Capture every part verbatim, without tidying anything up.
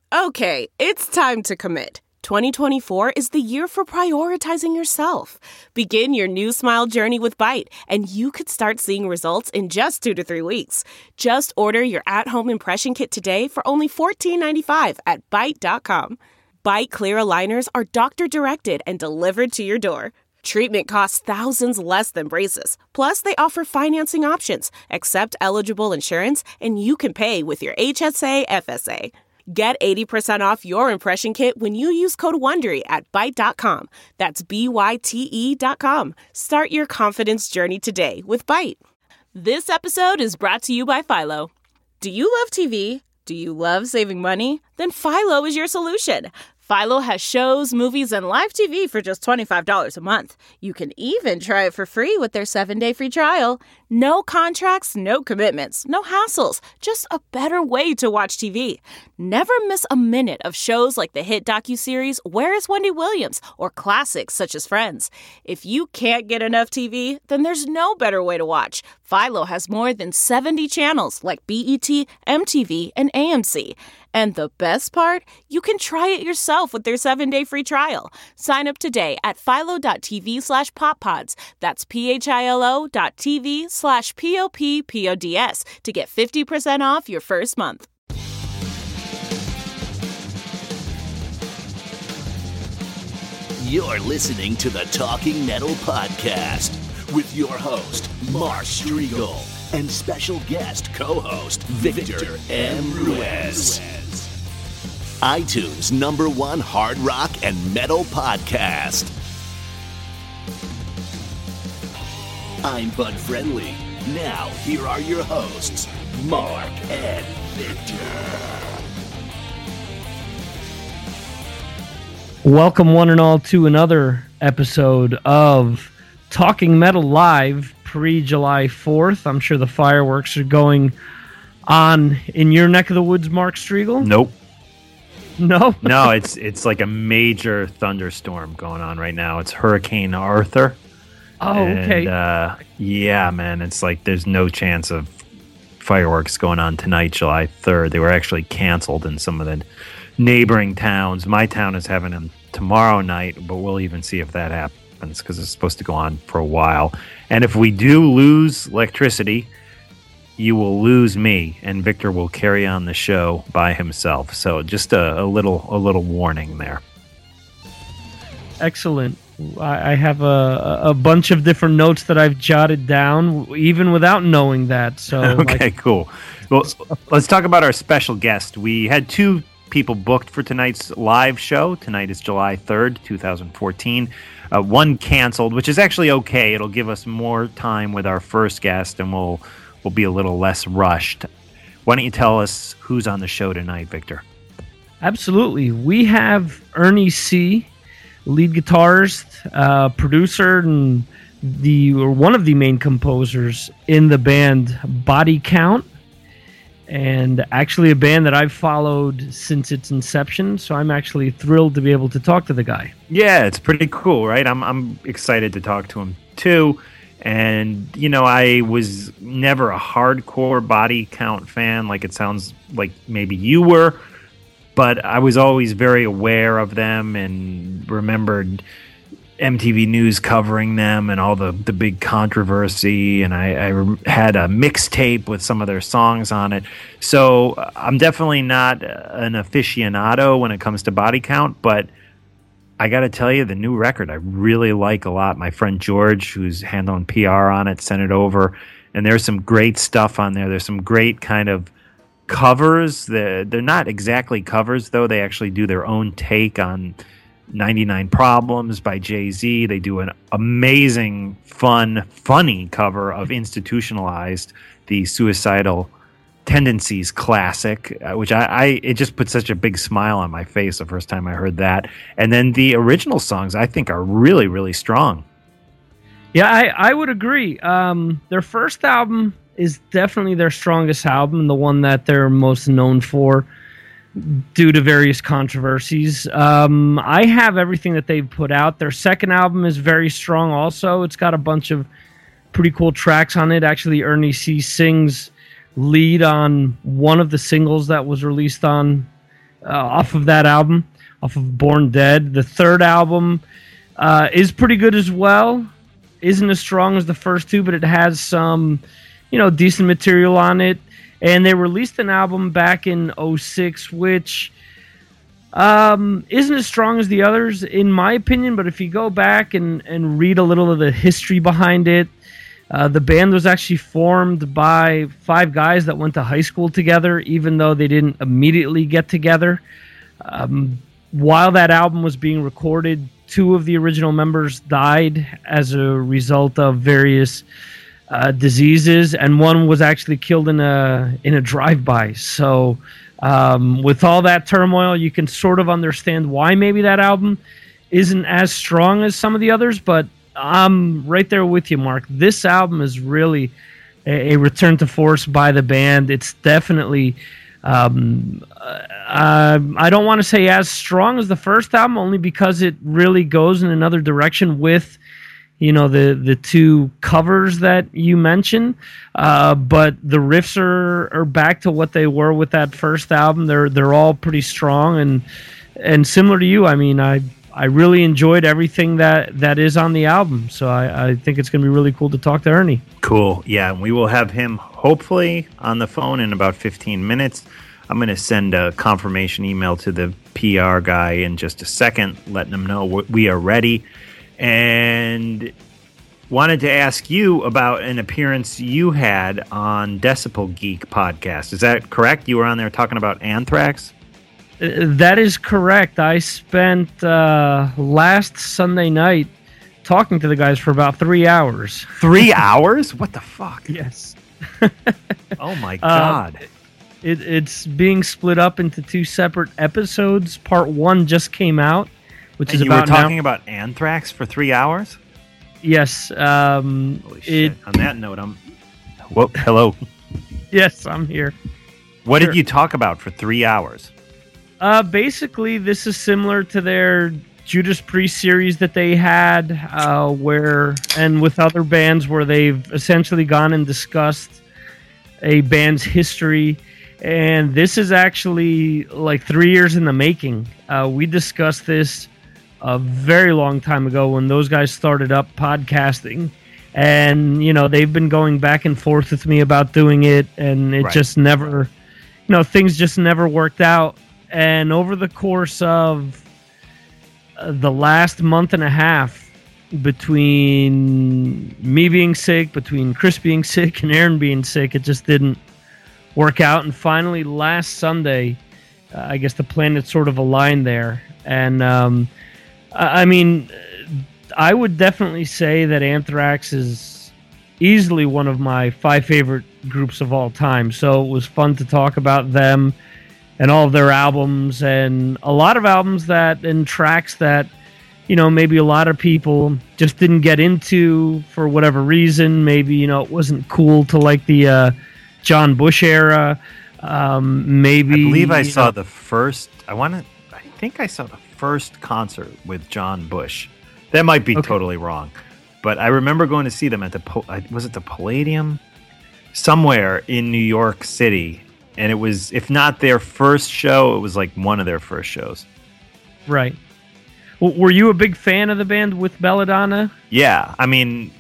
Okay, it's time to commit. twenty twenty-four is the year for prioritizing yourself. Begin your new smile journey with Byte, and you could start seeing results in just two to three weeks. Just order your at-home impression kit today for only fourteen ninety-five at byte dot com. Byte clear aligners are doctor-directed and delivered to your door. Treatment costs thousands less than braces. Plus, they offer financing options, accept eligible insurance, and you can pay with your H S A F S A. Get eighty percent off your impression kit when you use code WONDERY at byte dot com. That's B Y T E dot com. Start your confidence journey today with Byte. This episode is brought to you by Philo. Do you love T V? Do you love saving money? Then Philo is your solution. Philo has shows, movies, and live T V for just twenty-five dollars a month. You can even try it for free with their seven-day free trial. No contracts, no commitments, no hassles. Just a better way to watch T V. Never miss a minute of shows like the hit docuseries Where is Wendy Williams? Or classics such as Friends. If you can't get enough T V, then there's no better way to watch. Philo has more than seventy channels like B E T, M T V, and A M C. And the best part? You can try it yourself with their seven-day free trial. Sign up today at philo.tv slash poppods. That's P-H-I-L-O dot TV slash P-O-P-P-O-D-S to get fifty percent off your first month. You're listening to the Talking Metal Podcast with your host, Mark Strigl, and special guest co-host, Victor M. Ruiz. iTunes number one hard rock and metal podcast. I'm Bud Friendly. Now, here are your hosts, Mark and Victor. Welcome, one and all, to another episode of Talking Metal Live pre-July fourth. I'm sure the fireworks are going on in your neck of the woods, Mark Strigl. Nope. No? No, it's it's like a major thunderstorm going on right now. It's Hurricane Arthur. Oh, and, okay. Uh, yeah, man, it's like there's no chance of fireworks going on tonight, July third. They were actually canceled in some of the neighboring towns. My town is having them tomorrow night, but we'll even see if that happens because it's supposed to go on for a while. And if we do lose electricity, you will lose me, and Victor will carry on the show by himself. So just a, a little a little warning there. Excellent. I, I have a, a bunch of different notes that I've jotted down, even without knowing that. So okay, I, cool. Well, let's talk about our special guest. We had two people booked for tonight's live show. Tonight is July third, twenty fourteen. Uh, one canceled, which is actually okay. It'll give us more time with our first guest, and we'll we'll be a little less rushed. Why don't you tell us who's on the show tonight, Victor? Absolutely. We have Ernie C., lead guitarist, uh, producer, and the or one of the main composers in the band Body Count, and actually a band that I've followed since its inception, so I'm actually thrilled to be able to talk to the guy. Yeah, it's pretty cool, right? I'm I'm excited to talk to him, too. And, you know, I was never a hardcore Body Count fan, like it sounds like maybe you were, but I was always very aware of them and remembered M T V News covering them and all the, the big controversy, and I, I had a mixtape with some of their songs on it. So I'm definitely not an aficionado when it comes to Body Count, but I got to tell you, the new record I really like a lot. My friend George, who's handling P R on it, sent it over, and there's some great stuff on there. There's some great kind of covers. They're, they're not exactly covers, though. They actually do their own take on ninety-nine Problems by Jay-Z. They do an amazing, fun, funny cover of Institutionalized, the Suicidal Tendencies classic, uh, which I, I it just put such a big smile on my face the first time I heard that. And then the original songs I think are really, really strong. Yeah, I, I would agree. Um, their first album is definitely their strongest album, the one that they're most known for due to various controversies. Um, I have everything that they've put out. Their second album is very strong also. It's got a bunch of pretty cool tracks on it. Actually, Ernie C. sings lead on one of the singles that was released on uh, off of that album, off of Born Dead. The third album uh, is pretty good as well. Isn't as strong as the first two, but it has some, you know, decent material on it. And they released an album back in oh six, which um, isn't as strong as the others, in my opinion. But if you go back and, and read a little of the history behind it, uh, the band was actually formed by five guys that went to high school together, even though they didn't immediately get together. Um, while that album was being recorded, two of the original members died as a result of various uh, diseases, and one was actually killed in a in a drive-by. So um, with all that turmoil, you can sort of understand why maybe that album isn't as strong as some of the others, but I'm right there with you, Mark. This album is really a, a return to force by the band. It's definitely... Um, uh, I don't want to say as strong as the first album, only because it really goes in another direction with, you know, the the two covers that you mentioned. Uh, but the riffs are, are back to what they were with that first album. They're they're all pretty strong and and similar to you. I mean, I I really enjoyed everything that, that is on the album. So I, I think it's going to be really cool to talk to Ernie. Cool. Yeah, and we will have him hopefully on the phone in about fifteen minutes. I'm going to send a confirmation email to the P R guy in just a second, letting him know we are ready. And wanted to ask you about an appearance you had on Decibel Geek podcast. Is that correct? You were on there talking about Anthrax? That is correct. I spent uh, last Sunday night talking to the guys for about three hours. Three hours? What the fuck? Yes. Oh, my God. Uh, it, it's being split up into two separate episodes. Part one just came out, which and is you about were talking now. about Anthrax for three hours? Yes. Um, Holy shit. It, on that note, I'm... Whoa, hello. Yes, I'm here. What Sure. did you talk about for three hours? Uh, basically, this is similar to their Judas Priest series that they had, uh, where, and with other bands, where they've essentially gone and discussed a band's history. And this is actually like three years in the making. Uh, we discussed this a very long time ago when those guys started up podcasting. And, you know, they've been going back and forth with me about doing it, and it Right. just never, you know, things just never worked out. And over the course of uh, the last month and a half, between me being sick, between Chris being sick, and Aaron being sick, it just didn't work out. And finally, last Sunday, uh, I guess the planets sort of aligned there. And, um, I I mean, I would definitely say that Anthrax is easily one of my five favorite groups of all time. So it was fun to talk about them and all of their albums, and a lot of albums that and tracks that, you know, maybe a lot of people just didn't get into for whatever reason. Maybe, you know, it wasn't cool to like the uh, John Bush era. Um, maybe I believe I you saw know, the first. I want to. I think I saw the first concert with John Bush. That might be Okay. totally wrong, but I remember going to see them at the. Po- I- Was it the Palladium? Somewhere in New York City, and it was, if not their first show, it was like one of their first shows. right. W- Were you a big fan of the band with Belladonna? Yeah, I mean,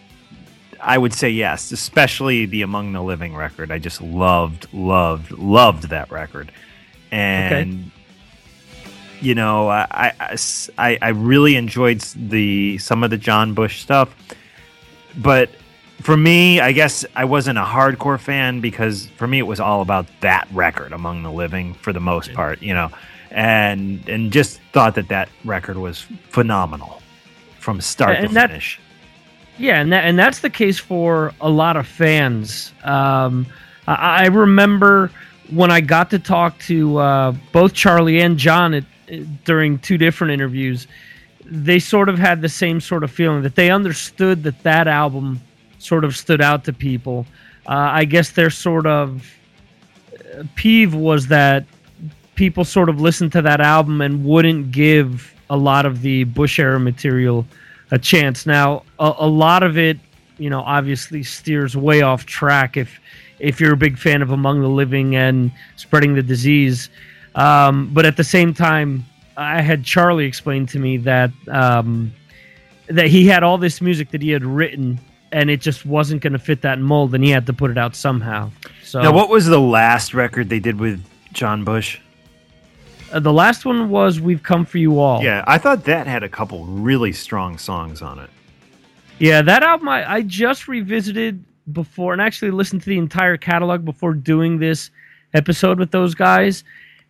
I would say yes, especially the Among the Living record. I just loved, loved, loved that record. And, you know, I, I, I, I really enjoyed the some of the John Bush stuff. But for me, I guess I wasn't a hardcore fan, because for me it was all about that record, Among the Living, for the most part, you know. And and just thought that that record was phenomenal from start And to that- finish. Yeah, and that, and that's the case for a lot of fans. Um, I, I remember when I got to talk to uh, both Charlie and John at, during two different interviews, they sort of had the same sort of feeling, that they understood that that album sort of stood out to people. Uh, I guess their sort of peeve was that people sort of listened to that album and wouldn't give a lot of the Bush era material a chance. Now, a, a lot of it, you know, obviously steers way off track if if you're a big fan of Among the Living and Spreading the Disease. Um, but at the same time, I had Charlie explain to me that um, that he had all this music that he had written, and it just wasn't going to fit that mold, and he had to put it out somehow. So now, what was the last record they did with John Bush? Uh, the last one was "We've Come for You All." Yeah, I thought that had a couple really strong songs on it. Yeah, that album I, I just revisited before, and actually listened to the entire catalog before doing this episode with those guys.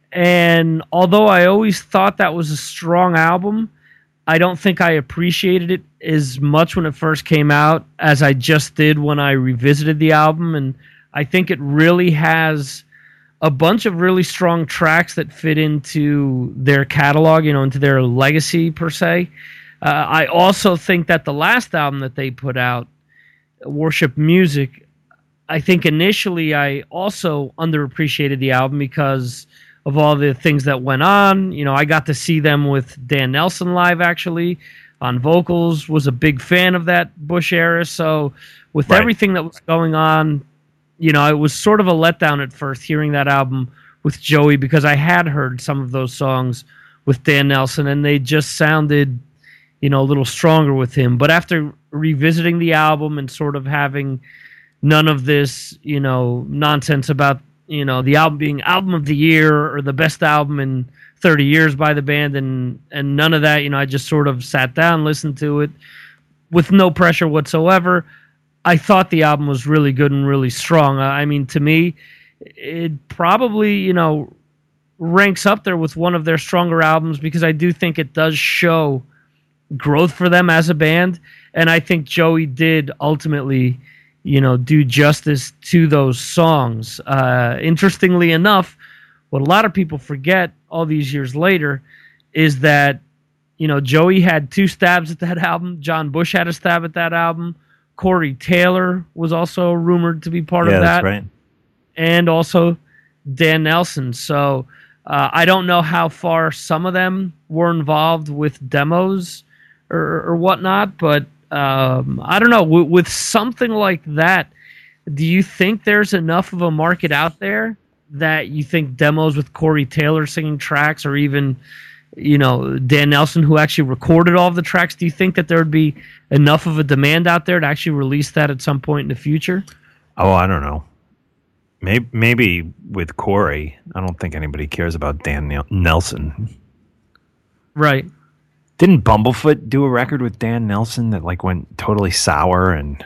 And although I always thought that was a strong album, I don't think I appreciated it as much when it first came out as I just did when I revisited the album. And I think it really has a bunch of really strong tracks that fit into their catalog, you know, into their legacy per se. Uh, I also think that the last album that they put out, Worship Music, I think initially I also underappreciated the album because of all the things that went on. You know, I got to see them with Dan Nelson live, actually, on vocals, was a big fan of that Bush era. So with right. everything that was going on, you know, it was sort of a letdown at first hearing that album with Joey, because I had heard some of those songs with Dan Nelson, and they just sounded, you know, a little stronger with him. But after revisiting the album and sort of having none of this, you know, nonsense about, you know, the album being album of the year or the best album in thirty years by the band, and and none of that, you know, I just sort of sat down, listened to it with no pressure whatsoever. I thought the album was really good and really strong. I mean, to me, it probably, you know, ranks up there with one of their stronger albums, because I do think it does show growth for them as a band, and I think Joey did ultimately, you know, do justice to those songs. Uh, interestingly enough, what a lot of people forget all these years later is that, you know, Joey had two stabs at that album. John Bush had a stab at that album. Corey Taylor was also rumored to be part yeah, of that. That's right. And also Dan Nelson. So uh, I don't know how far some of them were involved with demos or, or whatnot, but Um, I don't know. W- with something like that, do you think there's enough of a market out there that you think demos with Corey Taylor singing tracks, or even, you know, Dan Nelson, who actually recorded all of the tracks, do you think that there would be enough of a demand out there to actually release that at some point in the future? Oh, I don't know. Maybe, maybe with Corey. I don't think anybody cares about Dan Nelson. Right. Didn't Bumblefoot do a record with Dan Nelson that like went totally sour? And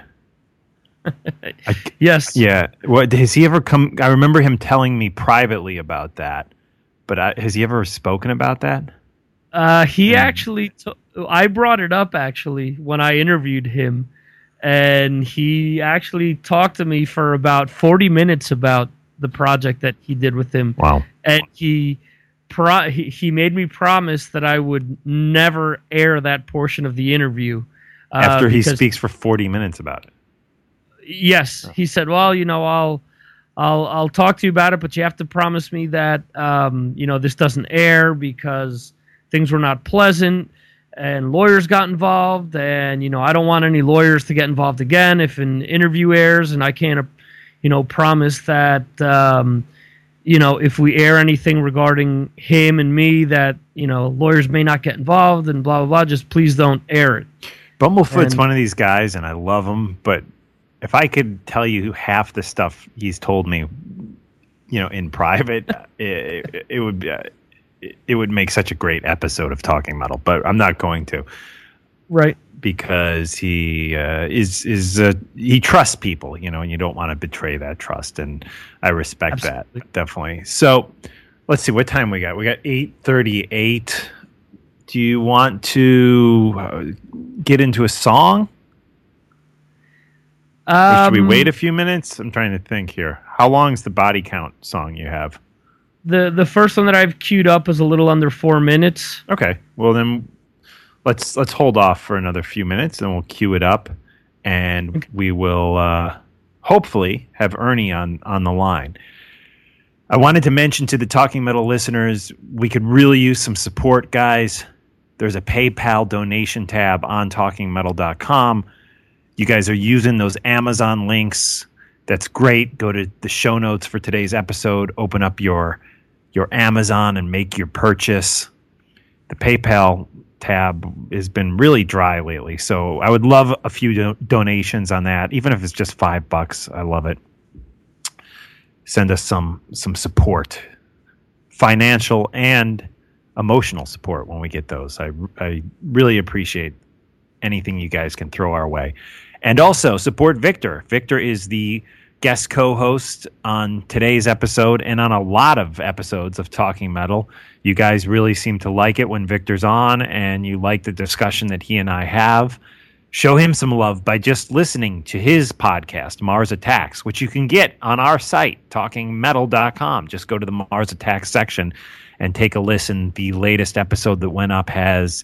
I, yes, yeah. What has he ever come? I remember him telling me privately about that, but I, has he ever spoken about that? Uh, he Yeah. actually. T- I brought it up actually when I interviewed him, and he actually talked to me for about forty minutes about the project that he did with him. Wow. And he. Pro- he, he made me promise that I would never air that portion of the interview. Uh, After he because, speaks for forty minutes about it. Yes. He said, well, you know, I'll, I'll, I'll talk to you about it, but you have to promise me that, um, you know, this doesn't air because things were not pleasant and lawyers got involved. And, you know, I don't want any lawyers to get involved again if an interview airs, and I can't, you know, promise that, um, you know, if we air anything regarding him and me, that, you know, lawyers may not get involved and blah, blah, blah. Just please don't air it. Bumblefoot's And- one of these guys, and I love him, but if I could tell you half the stuff he's told me, you know, in private, it, it would be, it would make such a great episode of Talking Metal, but I'm not going to. Right. Because he uh, is is uh, he trusts people, you know, and you don't want to betray that trust, and I respect Absolutely. that definitely. So, let's see what time we got. We got eight thirty-eight. Do you want to uh, get into a song? Or should we Um, wait a few minutes? I'm trying to think here. How long is the Body Count song you have? The the first one that I've queued up is a little under four minutes. Okay, well then. Let's let's hold off for another few minutes, and we'll cue it up, and we will uh, hopefully have Ernie on, on the line. I wanted to mention to the Talking Metal listeners, we could really use some support, guys. There's a PayPal donation tab on talking metal dot com. You guys are using those Amazon links. That's great. Go to the show notes for today's episode. Open up your your Amazon and make your purchase. The PayPal tab has been really dry lately, so I would love a few do- donations on that, even if it's just five bucks. I love it. Send us some some support, financial and emotional support when we get those. I I really appreciate anything you guys can throw our way, and also support Victor. Victor is the guest co-host on today's episode and on a lot of episodes of Talking Metal. You guys really seem to like it when Victor's on, and you like the discussion that he and I have. Show him some love by just listening to his podcast, Mars Attacks, which you can get on our site, talking metal dot com. Just go to the Mars Attacks section and take a listen. The latest episode that went up has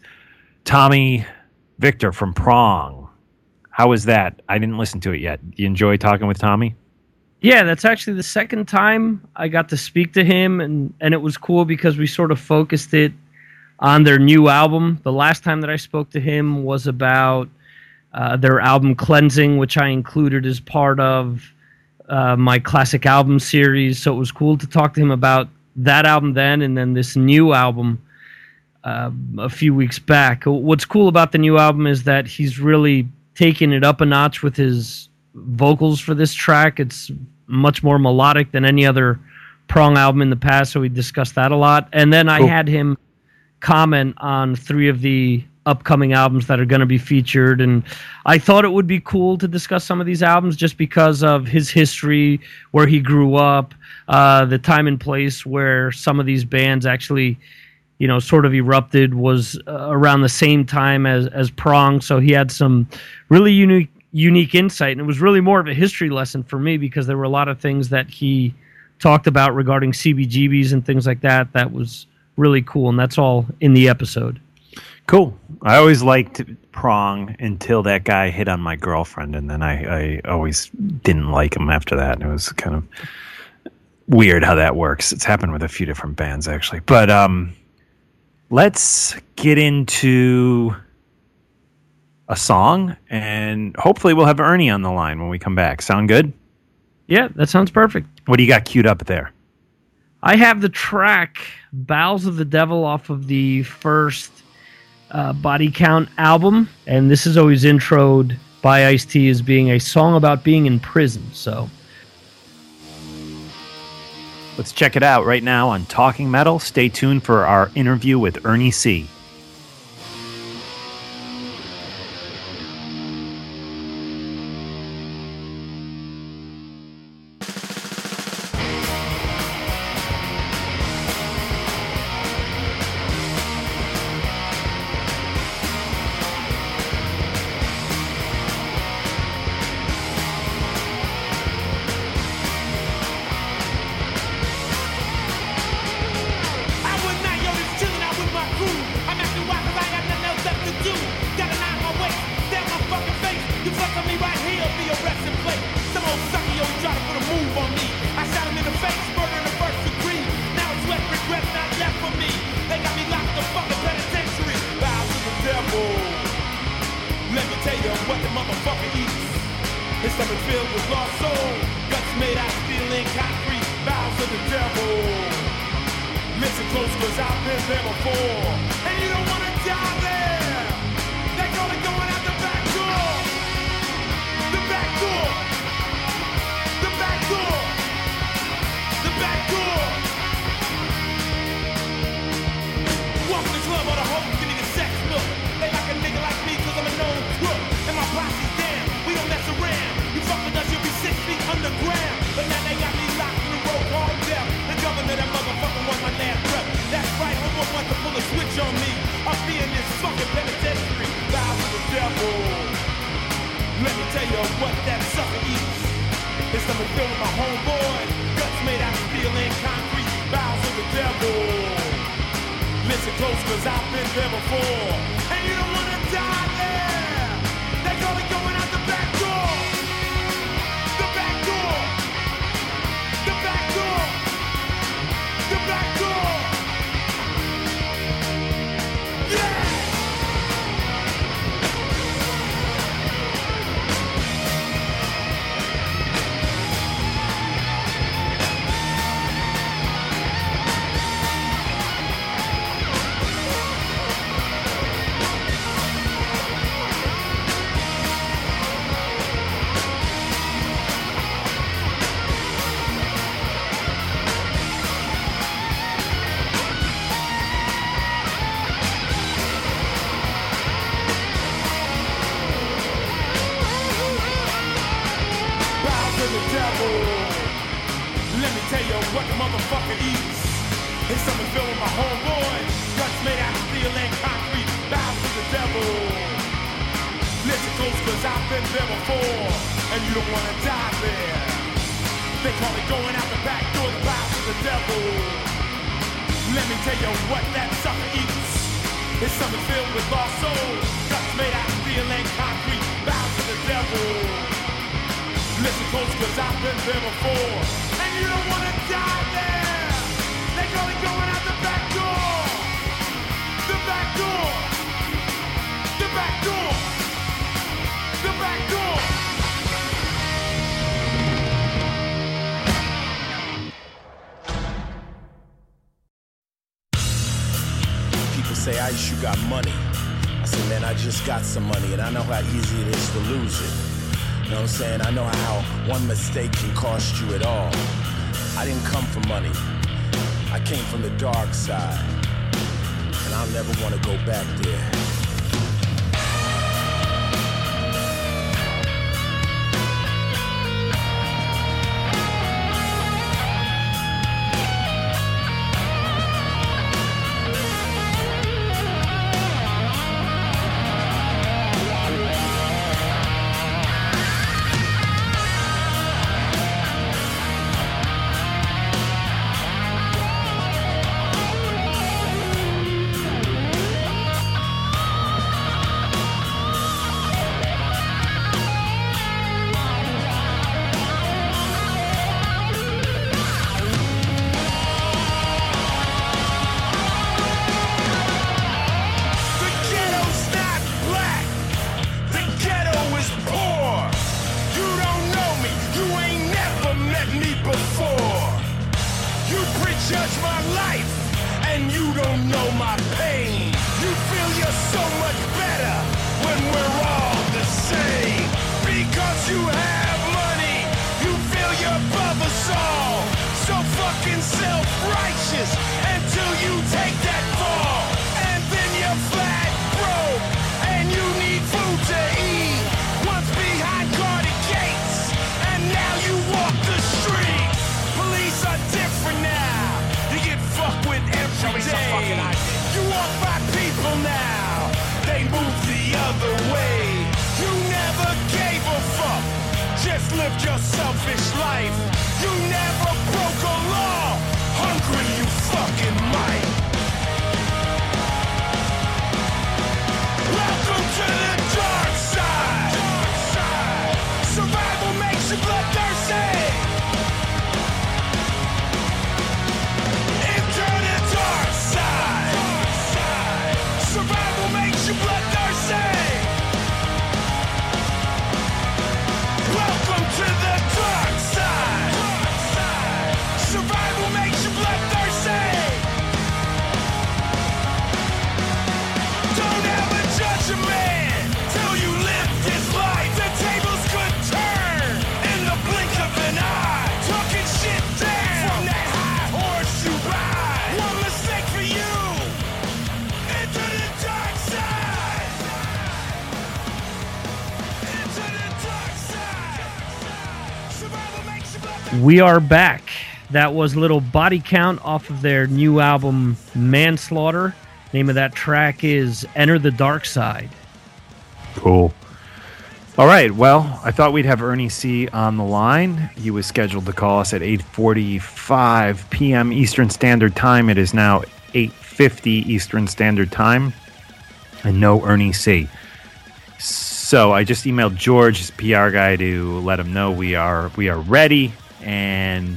Tommy Victor from Prong. How was that? I didn't listen to it yet. You enjoy talking with Tommy? Yeah, that's actually the second time I got to speak to him, and, and it was cool because we sort of focused it on their new album. The last time that I spoke to him was about uh, their album Cleansing, which I included as part of uh, my classic album series. So it was cool to talk to him about that album then, and then this new album uh, a few weeks back. What's cool about the new album is that he's really taken it up a notch with his vocals for this track. It's much more melodic than any other Prong album in the past, so we discussed that a lot. And then I cool. had him comment on three of the upcoming albums that are going to be featured, and I thought it would be cool to discuss some of these albums just because of his history, where he grew up, uh, the time and place where some of these bands actually, you know, sort of erupted was uh, around the same time as, as Prong, so he had some really unique unique insight, and it was really more of a history lesson for me because there were a lot of things that he talked about regarding C B G Bs and things like that that was really cool, and that's all in the episode. Cool. I always liked Prong until that guy hit on my girlfriend, and then I, I always didn't like him after that. It was kind of weird how that works. It's happened with a few different bands, actually. But um, let's get into a song, and hopefully we'll have Ernie on the line when we come back. Sound good? Yeah, that sounds perfect. What do you got queued up there? I have the track Bowels of the Devil off of the first uh, Body Count album, and this is always introed by Ice-T as being a song about being in prison, so let's check it out right now on Talking Metal. Stay tuned for our interview with Ernie C. motherfucking eats. His stomach filled with my homeboys. Guts made out of steel and concrete. Bow to the devil. Listen close, cause I've been there before. And you don't wanna die there. They call it going out the back door, the bow to the devil. Let me tell you what that sucker eats. His stomach filled with lost souls. Guts made out of steel and concrete. Bow to the devil. Listen close, cause I've been there before. And you don't wanna die there. They call it going out the back door. The back door. The back door. The back door. People say, Ice, you got money. I say, man, I just got some money, and I know how easy it is to lose it. You know what I'm saying? I know how one mistake can cost you it all. I didn't come for money. I came from the dark side. And I'll never want to go back there. We are back. That was Little Body Count off of their new album, Manslaughter. Name of that track is Enter the Dark Side. Cool. All right. Well, I thought we'd have Ernie C. on the line. He was scheduled to call us at eight forty-five p.m. Eastern Standard Time. It is now eight fifty Eastern Standard Time. And no Ernie C. So I just emailed George, his P R guy, to let him know we are we are ready. And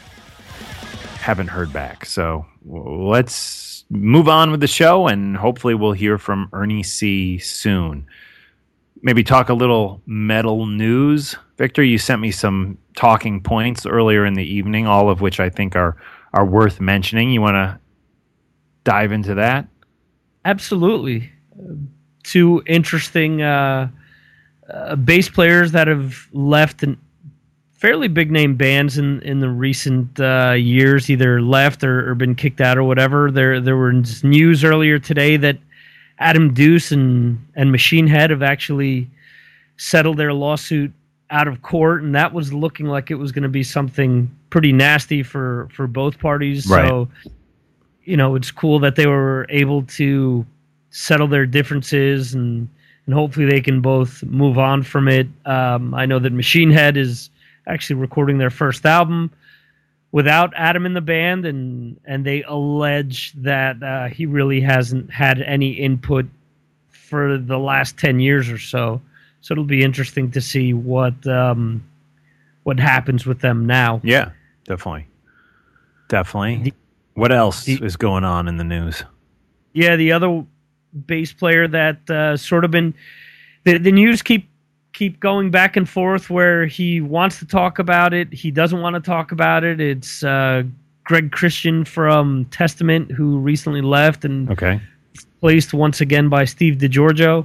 haven't heard back. So let's move on with the show, and hopefully we'll hear from Ernie C. soon. Maybe talk a little metal news. Victor, you sent me some talking points earlier in the evening, all of which I think are, are worth mentioning. You want to dive into that? Absolutely. Uh, two interesting uh, uh, bass players that have left an fairly big name bands in, in the recent uh, years, either left or, or been kicked out or whatever. There there was news earlier today that Adam Duce and, and Machine Head have actually settled their lawsuit out of court, and that was looking like it was going to be something pretty nasty for, for both parties. Right. So, you know, it's cool that they were able to settle their differences and, and hopefully they can both move on from it. Um, I know that Machine Head is actually recording their first album without Adam in the band, and, and they allege that uh, he really hasn't had any input for the last ten years or so. So it'll be interesting to see what um, what happens with them now. Yeah, definitely. Definitely. The, what else the, is going on in the news? Yeah, the other bass player that uh, sort of been... The, the news keep keep going back and forth where he wants to talk about it, he doesn't want to talk about it. It's uh, Greg Christian from Testament, who recently left and okay. replaced once again by Steve DiGiorgio.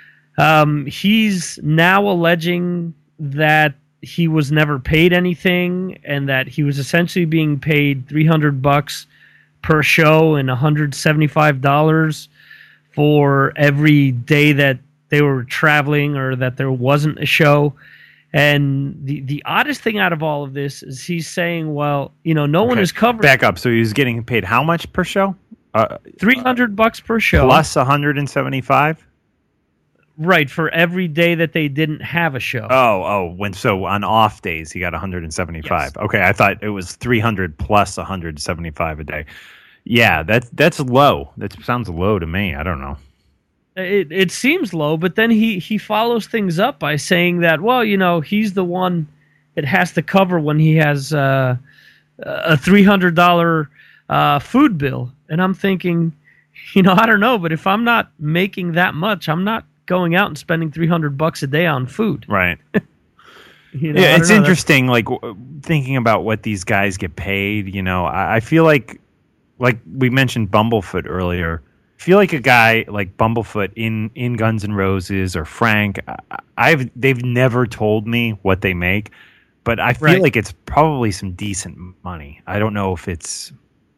Um, he's now alleging that he was never paid anything and that he was essentially being paid three hundred bucks per show and one hundred seventy-five dollars for every day that they were traveling or that there wasn't a show. And the, the oddest thing out of all of this is he's saying, well, you know, no okay. one is covered. Back up. So he's getting paid how much per show? Uh, three hundred bucks per show. Plus one hundred seventy-five? Right, for every day that they didn't have a show. Oh, oh, when so on off days he got one hundred seventy-five. Yes. Okay, I thought it was three hundred plus one hundred seventy-five a day. Yeah, that that's low. That sounds low to me. I don't know. It it seems low, but then he, he follows things up by saying that, well, you know, he's the one that has to cover when he has uh, a three hundred dollars uh, food bill. And I'm thinking, you know, I don't know, but if I'm not making that much, I'm not going out and spending three hundred bucks a day on food. Right. you know, yeah, it's know, interesting, like, w- thinking about what these guys get paid. You know, I, I feel like, like we mentioned Bumblefoot earlier, I feel like a guy like Bumblefoot in, in Guns N' Roses or Frank, I, I've they've never told me what they make, but I feel right. like it's probably some decent money. I don't know if it's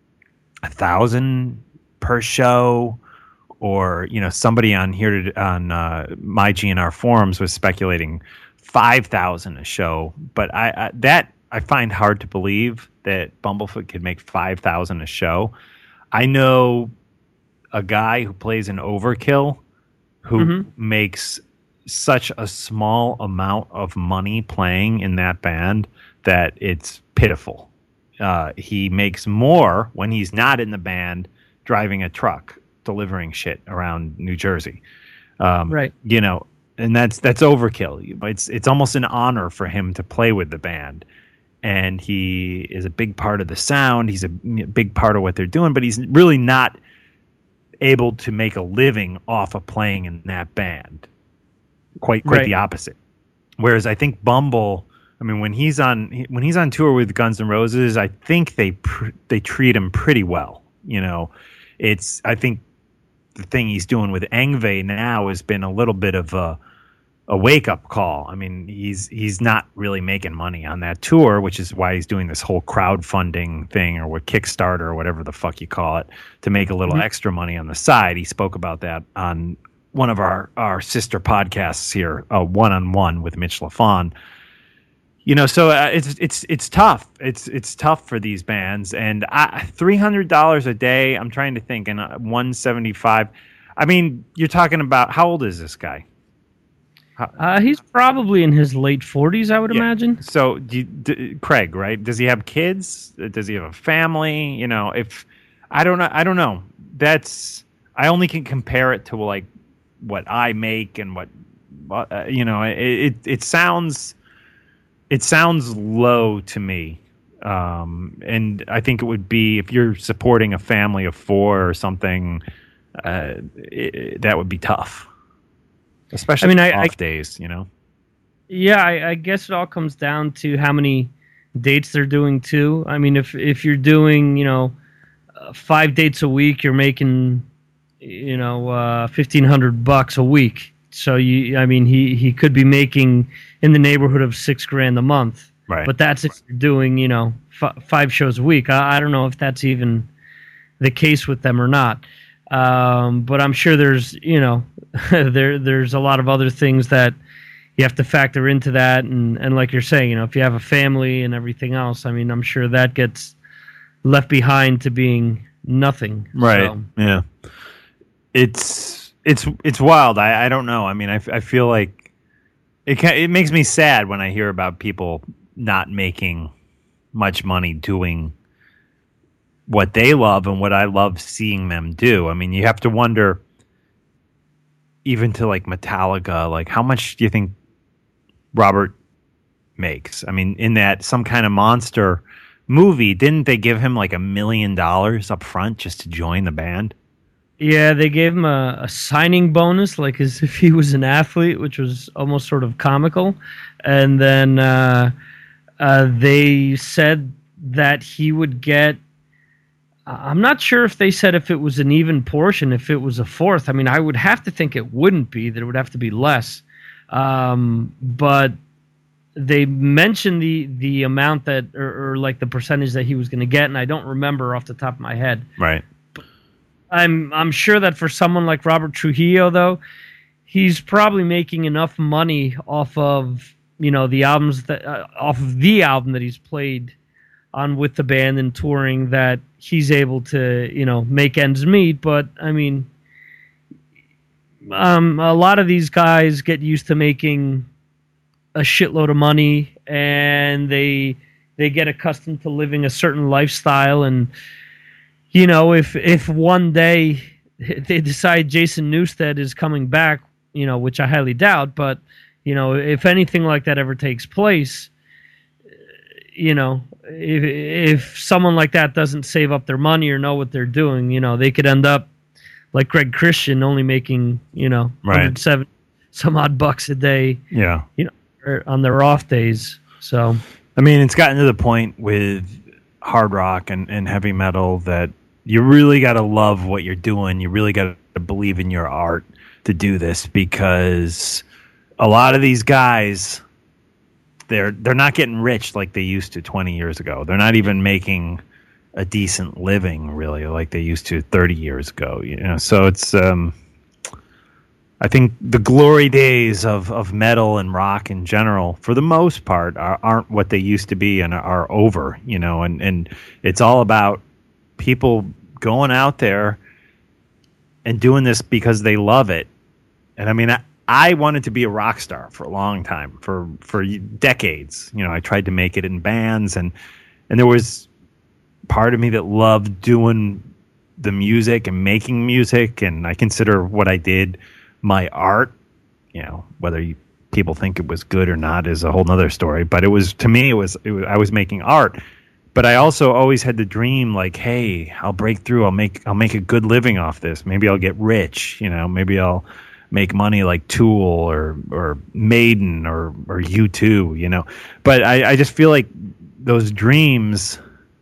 a thousand per show, or you know, somebody on here to, on uh, my G N R forums was speculating five thousand a show, but I, I that I find hard to believe that Bumblefoot could make five thousand a show. I know a guy who plays in Overkill who mm-hmm. makes such a small amount of money playing in that band that it's pitiful. Uh, he makes more when he's not in the band driving a truck, delivering shit around New Jersey. Um, right. You know, and that's that's Overkill. It's it's almost an honor for him to play with the band. And he is a big part of the sound. He's a big part of what they're doing, but he's really not able to make a living off of playing in that band. Quite quite right. the opposite. Whereas I think Bumble, I mean, when he's on when he's on tour with Guns N' Roses, I think they pr- they treat him pretty well. You know, it's I think the thing he's doing with Yngwie now has been a little bit of a a wake up call. I mean, he's he's not really making money on that tour, which is why he's doing this whole crowdfunding thing, or what Kickstarter or whatever the fuck you call it, to make a little mm-hmm. extra money on the side. He spoke about that on one of our, our sister podcasts here, uh, One on One with Mitch LaFon. You know, so uh, it's it's it's tough. It's it's tough for these bands, and I, three hundred dollars a day. I'm trying to think, and uh, one seventy five. I mean, you're talking about, how old is this guy? Uh, he's probably in his late forties, I would yeah. imagine. So, do you, do, Craig, right? Does he have kids? Does he have a family? You know, if I don't know, I don't know. That's I only can compare it to like what I make and what uh, you know. It, it it sounds it sounds low to me, um, and I think it would be, if you're supporting a family of four or something, uh, it, that would be tough. Especially I mean, I, off I, days, you know? Yeah, I, I guess it all comes down to how many dates they're doing, too. I mean, if if you're doing, you know, uh, five dates a week, you're making, you know, uh, fifteen hundred bucks a week. So, you, I mean, he, he could be making in the neighborhood of six grand a month. Right. But that's if you're doing, you know, f- five shows a week. I, I don't know if that's even the case with them or not. Um, but I'm sure there's, you know, there there's a lot of other things that you have to factor into that, and, and like you're saying, you know, if you have a family and everything else, I mean, I'm sure that gets left behind to being nothing. Right. So. Yeah. It's it's it's wild. I, I don't know. I mean, I, I feel like it can, it makes me sad when I hear about people not making much money doing what they love and what I love seeing them do. I mean, you have to wonder, even to like Metallica, like how much do you think Robert makes? I mean, in that Some Kind of Monster movie, didn't they give him like a million dollars up front just to join the band? Yeah, they gave him a, a signing bonus, like as if he was an athlete, which was almost sort of comical. And then uh, uh, they said that he would get, I'm not sure if they said if it was an even portion, if it was a fourth. I mean, I would have to think it wouldn't be, that it would have to be less. Um, but they mentioned the, the amount that, or, or like the percentage that he was going to get, and I don't remember off the top of my head. Right. I'm I'm sure that for someone like Robert Trujillo, though, he's probably making enough money off of, you know, the albums that uh, off of the album that he's played on with the band and touring, that he's able to, you know, make ends meet. But I mean, um, a lot of these guys get used to making a shitload of money, and they they get accustomed to living a certain lifestyle. And you know, if if one day they decide Jason Newsted is coming back, you know, which I highly doubt, but, you know, if anything like that ever takes place, you know, if if someone like that doesn't save up their money or know what they're doing, you know, they could end up like Greg Christian, only making, you know, right. one hundred seven some odd bucks a day, yeah, you know, on their off days. So, I mean, it's gotten to the point with hard rock and, and heavy metal that you really got to love what you're doing. You really got to believe in your art to do this, because a lot of these guys, they're they're not getting rich like they used to twenty years ago. They're not even making a decent living really like they used to thirty years ago. You know, so it's um, I think the glory days of, of metal and rock in general, for the most part, are, aren't what they used to be and are over. You know, and and it's all about people going out there and doing this because they love it. And I mean, I, I wanted to be a rock star for a long time, for for decades. You know, I tried to make it in bands, and and there was part of me that loved doing the music and making music, and I consider what I did my art. You know, whether you, people think it was good or not is a whole nother story. But it was, to me, it was, it was I was making art. But I also always had the dream, like, hey, I'll break through. I'll make I'll make a good living off this. Maybe I'll get rich. You know, maybe I'll make money like Tool or or Maiden or or U two. You know, but I, I just feel like those dreams,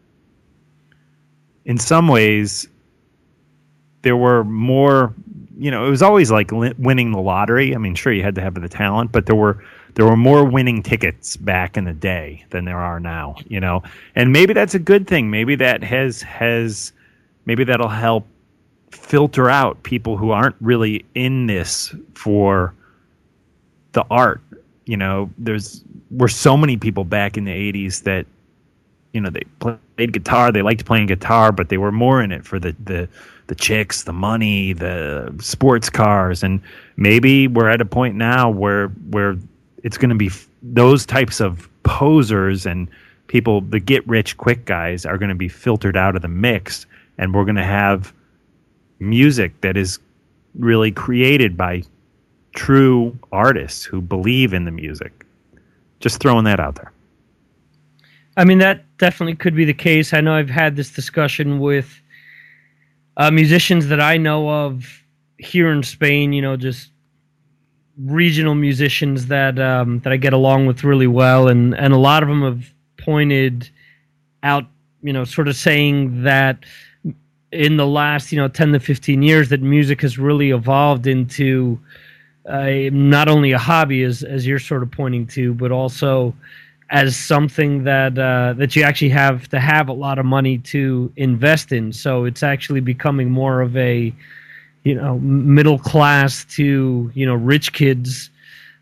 in some ways, there were more. You know, it was always like li- winning the lottery. I mean, sure, you had to have the talent, but there were. There were more winning tickets back in the day than there are now, you know, and maybe that's a good thing. Maybe that has has maybe that'll help filter out people who aren't really in this for the art. You know, there's were so many people back in the eighties that, you know, they played guitar, they liked playing guitar, but they were more in it for the the the chicks, the money, the sports cars, and maybe we're at a point now where where it's going to be f- those types of posers and people, the get rich quick guys, are going to be filtered out of the mix, and we're going to have music that is really created by true artists who believe in the music. Just throwing that out there. I mean, that definitely could be the case. I know I've had this discussion with uh, musicians that I know of here in Spain, you know, just regional musicians that um, that I get along with really well, and, and a lot of them have pointed out, you know, sort of saying that in the last, you know, ten to fifteen years that music has really evolved into uh, not only a hobby, as as you're sort of pointing to, but also as something that uh, that you actually have to have a lot of money to invest in. So it's actually becoming more of a, you know, middle class to, you know, rich kids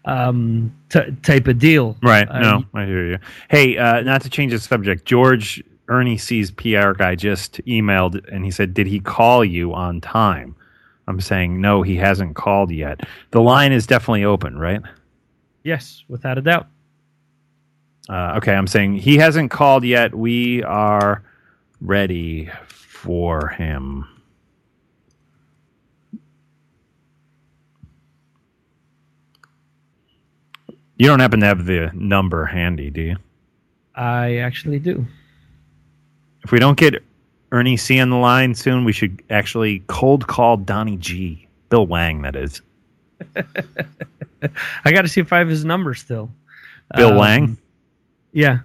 um, t- type of deal. Right. Uh, No, I hear you. Hey, uh, not to change the subject, George Ernie C's P R guy just emailed and he said, did he call you on time? I'm saying, no, he hasn't called yet. The line is definitely open, right? Yes, without a doubt. Uh, okay, I'm saying he hasn't called yet. We are ready for him. You don't happen to have the number handy, do you? I actually do. If we don't get Ernie C on the line soon, we should actually cold call Donnie G. Bill Wang, that is. I got to see if I have his number still. Bill Um, Wang? Yeah.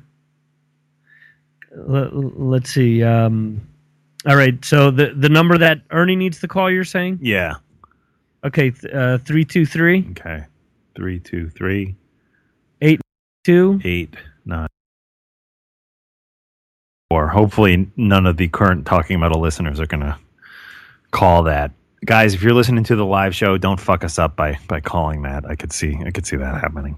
Let, let's see. Um, all right. So the, the number that Ernie needs to call, you're saying? Yeah. Okay. Th- uh, three two three. Okay. Three, two, three, Eight two. eight, nine. Or hopefully none of the current Talking Metal listeners are going to call that. Guys, if you're listening to the live show, don't fuck us up by by calling that. I could see I could see that happening.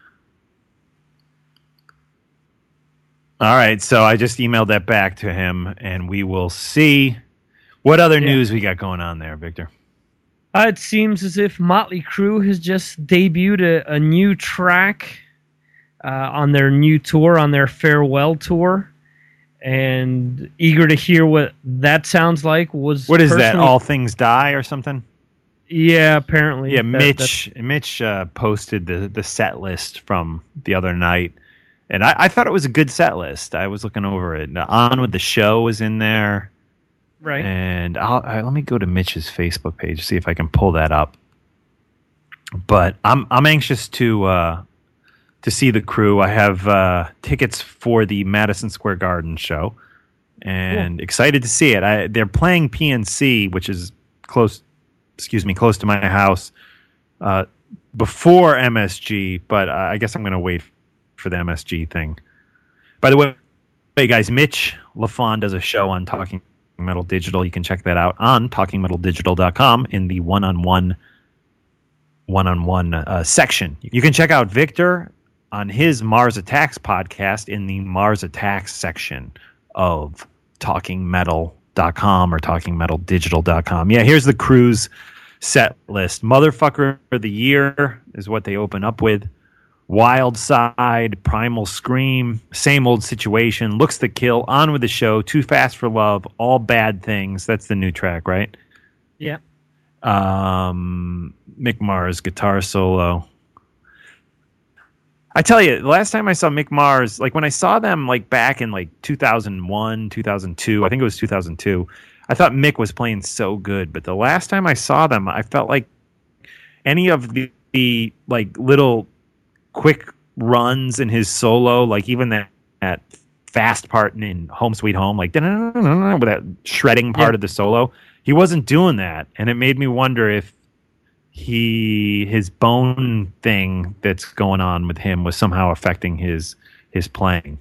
All right, so I just emailed that back to him, and we will see what other Yeah. news we got going on there, Victor. Uh, it seems as if Motley Crue has just debuted a, a new track uh, on their new tour, on their farewell tour. And eager to hear what that sounds like. Was What is that? personally- All Things Die or something? Yeah, apparently. Yeah, That- Mitch Mitch uh, posted the, the set list from the other night, and I, I thought it was a good set list. I was looking over it. On with the Show was in there, Right. and I'll, I, let me go to Mitch's Facebook page see if I can pull that up. But I'm I'm anxious to uh, to see the Crew. I have uh, tickets for the Madison Square Garden show, and excited to see it. I, they're playing P N C, which is close. Excuse me, close to my house. Uh, before M S G, but uh, I guess I'm going to wait for the M S G thing. By the way, hey guys, Mitch LaFon does a show on Talking Metal Digital. You can check that out on talking metal digital dot com in the one-on-one one-on-one uh, section. You can check out Victor on his Mars Attacks podcast in the Mars Attacks section of talking metal dot com or talking metal digital dot com. Yeah, here's the Crew's set list. Motherfucker of the Year is what they open up with. Wild Side, Primal Scream, Same Old Situation, Looks to Kill, On with the Show, Too Fast for Love, All Bad Things. That's the new track, right? Yeah. Um, Mick Mars guitar solo. I tell you, the last time I saw Mick Mars, like when I saw them like back in like two thousand one, two thousand two, I think it was two thousand two, I thought Mick was playing so good. But the last time I saw them, I felt like any of the, the like little quick runs in his solo, like even that, that fast part in Home Sweet Home, like with that shredding part Yeah. of the solo, he wasn't doing that. And it made me wonder if he his bone thing that's going on with him was somehow affecting his his playing.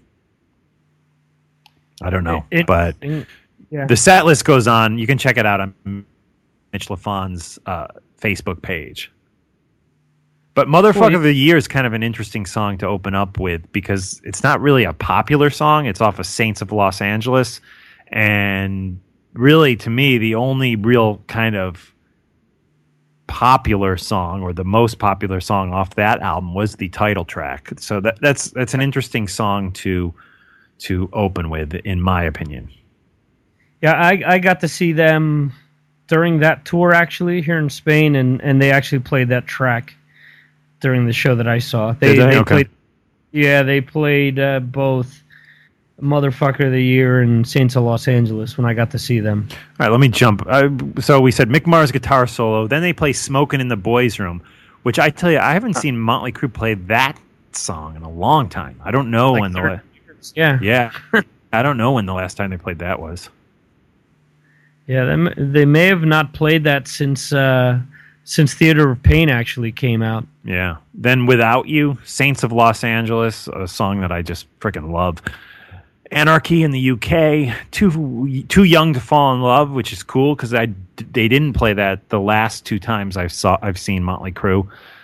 I don't know, It- but Yeah. the set list goes on. You can check it out on Mitch LaFon's uh, Facebook page. But Motherfucker Well, you- of the Year is kind of an interesting song to open up with because it's not really a popular song. It's off of Saints of Los Angeles. And really, to me, the only real kind of popular song or the most popular song off that album was the title track. So that, that's that's an interesting song to to open with, in my opinion. Yeah, I, I got to see them during that tour actually here in Spain, and, and they actually played that track during the show that I saw. They, Did they? they Okay. played, yeah, they played uh, both Motherfucker of the Year and Saints of Los Angeles when I got to see them. All right, let me jump. Uh, so we said Mick Mars guitar solo. Then they play "Smoking in the Boys' Room," which I tell you, I haven't seen Motley Crue play that song in a long time. I don't know Like when the thirty la- Yeah, yeah, I don't know when the last time they played that was. yeah, they, m- they may have not played that since uh, since Theater of Pain actually came out. Yeah. Then "Without You," Saints of Los Angeles, a song that I just freaking love. Anarchy in the U K, Too Too Young to Fall in Love, which is cool because I they didn't play that the last two times I saw I've seen Motley Crue.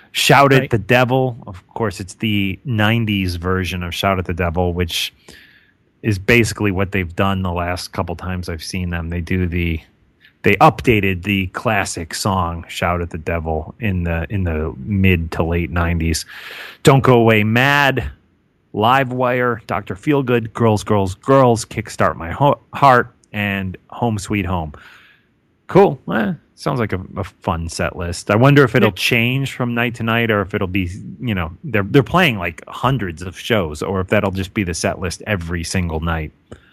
Shout Right. at the Devil. Of course, it's the nineties version of Shout at the Devil, which is basically what they've done the last couple times I've seen them. They do the they updated the classic song Shout at the Devil in the in the mid to late nineties. Don't Go Away Mad, Livewire, Doctor Feelgood, Girls, Girls, Girls, Kickstart My Ho- Heart, and Home Sweet Home. Cool. Eh, sounds like a, a fun set list. I wonder if it'll change from night to night, or if it'll be, you know, they're they're playing like hundreds of shows, or if that'll just be the set list every single night.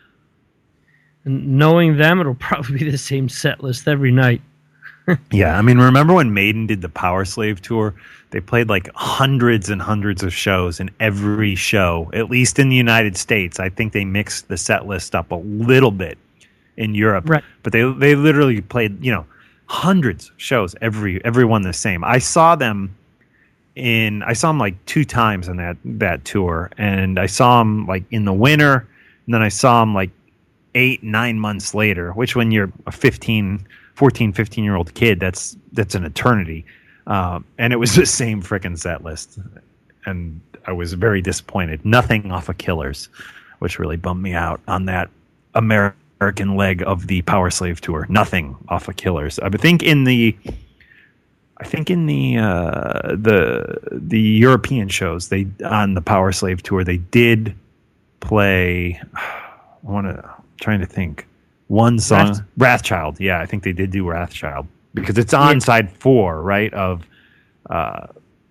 And knowing them, it'll probably be the same set list every night. Yeah, I mean, remember when Maiden did the Power Slave tour? They played like hundreds and hundreds of shows, and every show, at least in the United States, I think they mixed the set list up a little bit in Europe. Right. But they they literally played, you know, hundreds of shows, every everyone the same. I saw them in I saw them like two times on that that tour, and I saw them like in the winter, and then I saw them like eight, nine months later, which when you're a fifteen, fourteen, fifteen year old kid, that's that's an eternity. Um, and it was the same frickin' set list. And I was very disappointed. Nothing off of Killers, which really bummed me out on that American leg of the Power Slave tour. Nothing off of Killers. I think in the I think in the uh, the the European shows, they on the Power Slave tour, they did play I want to trying to think. One song, Wrath- Wrathchild. Yeah, I think they did do Wrathchild because it's on yeah. side four, right, of uh,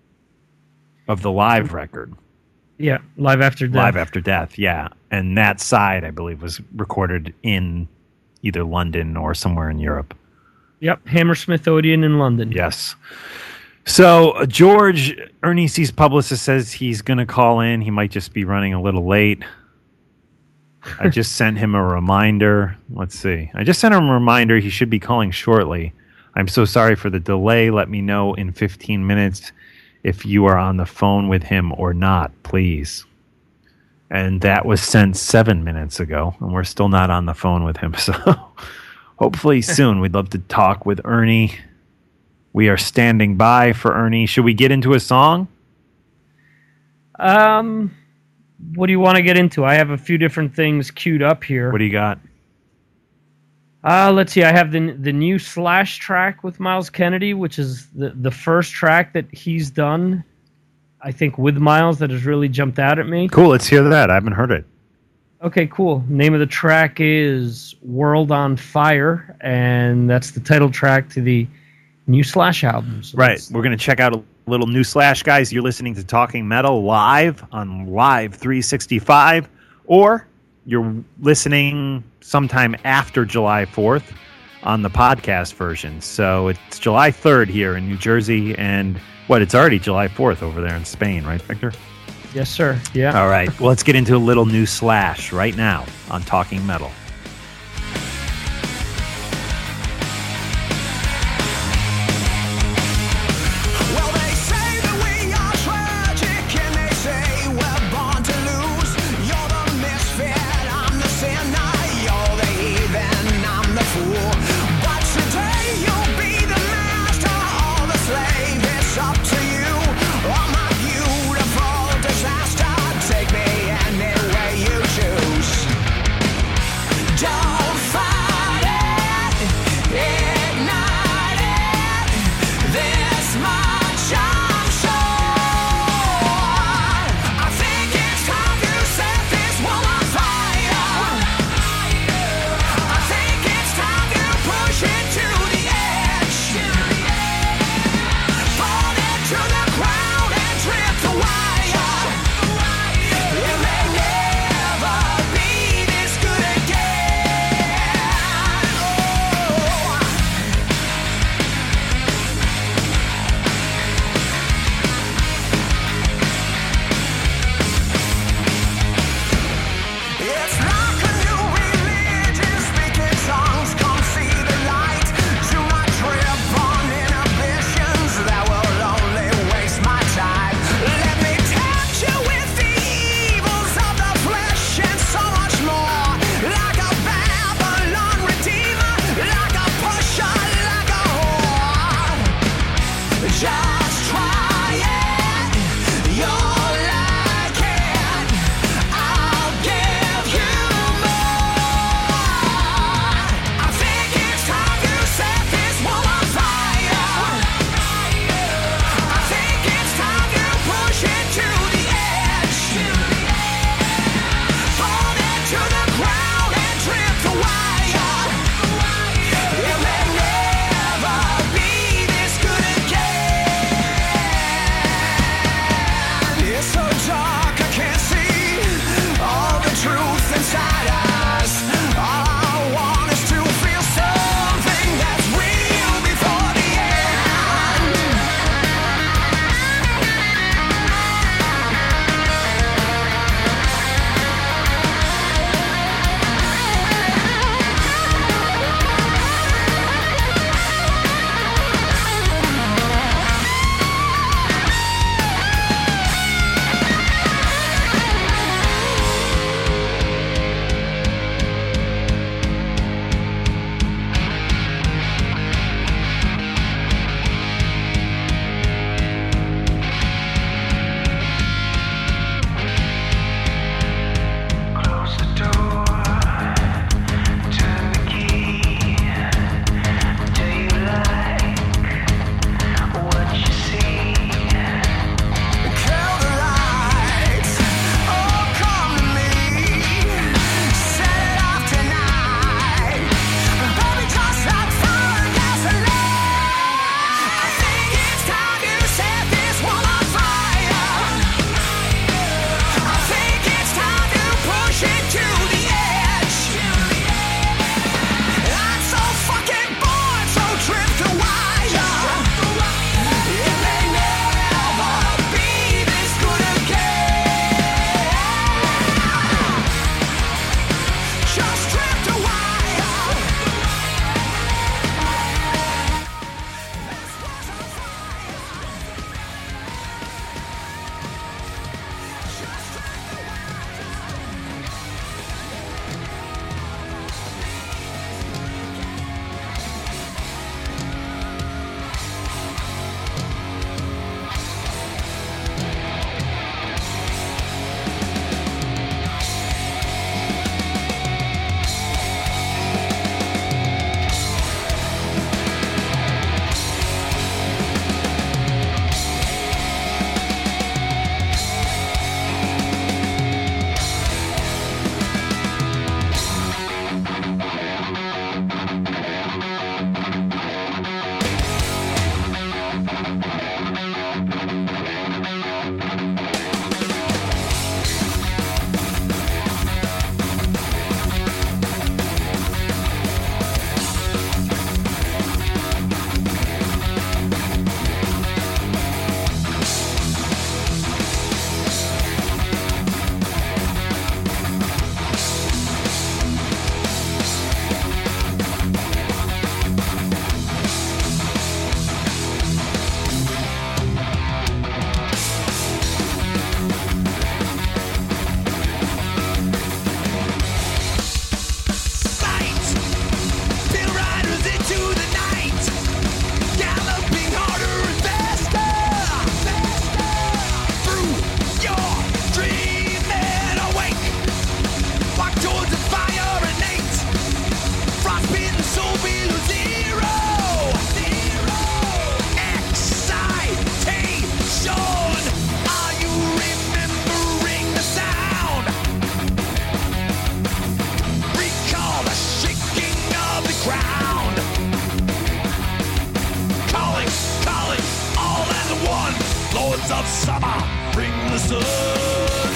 of the live record. Yeah, Live After Death. Live After Death, yeah. And that side, I believe, was recorded in either London or somewhere in Europe. Yep, Hammersmith Odeon in London. Yes. So uh, George, Ernie C's publicist, says he's going to call in. He might just be running a little late. I just sent him a reminder. Let's see. I just sent him a reminder. He should be calling shortly. I'm so sorry for the delay. Let me know in fifteen minutes if you are on the phone with him or not, please. And that was sent seven minutes ago, and we're still not on the phone with him. So hopefully soon. We'd love to talk with Ernie. We are standing by for Ernie. Should we get into a song? Um... What do you want to get into? I have a few different things queued up here. What do you got? Uh, let's see. I have the the new Slash track with Miles Kennedy, which is the, the first track that he's done, I think, with Miles that has really jumped out at me. Cool. Let's hear that. I haven't heard it. Okay, cool. Name of the track is World on Fire, and that's the title track to the new Slash album. So right. We're going to check out a little new Slash, guys. You're listening to Talking Metal live on Live three sixty-five, or you're listening sometime after July fourth on the podcast version. So it's July third here in New Jersey, and what, it's already July fourth over there in Spain, right, Victor? Yes, sir. Yeah. All right. Well, let's get into a little new Slash right now on Talking Metal. Lords of summer, bring the sun.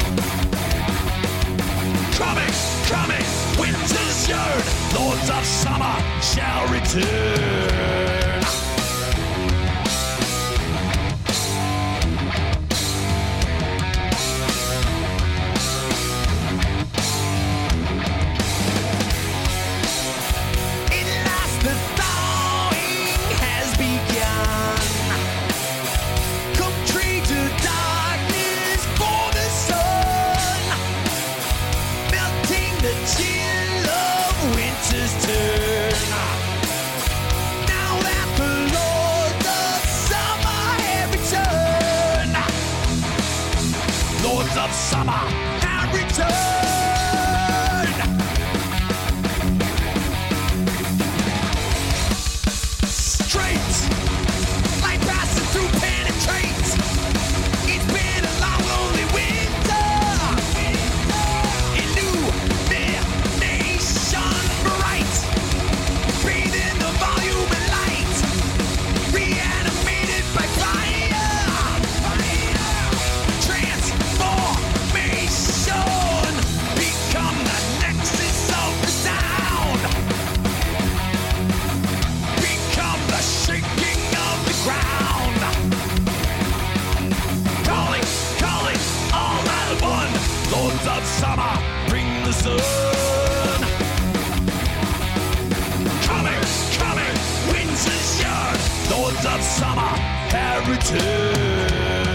Coming, coming, winter's yearn. Lords of summer shall return. Of summer have returned. Straight, like passing through penetrates. It's been a long, lonely winter. Illumination bright, breathing the volume and light, reanimated by fire. Become the nexus of the sound. Become the shaking of the ground. Calling, calling, all at one. Lords of summer, bring the sun. Coming, coming, winter's yearn. Lords of summer have returned.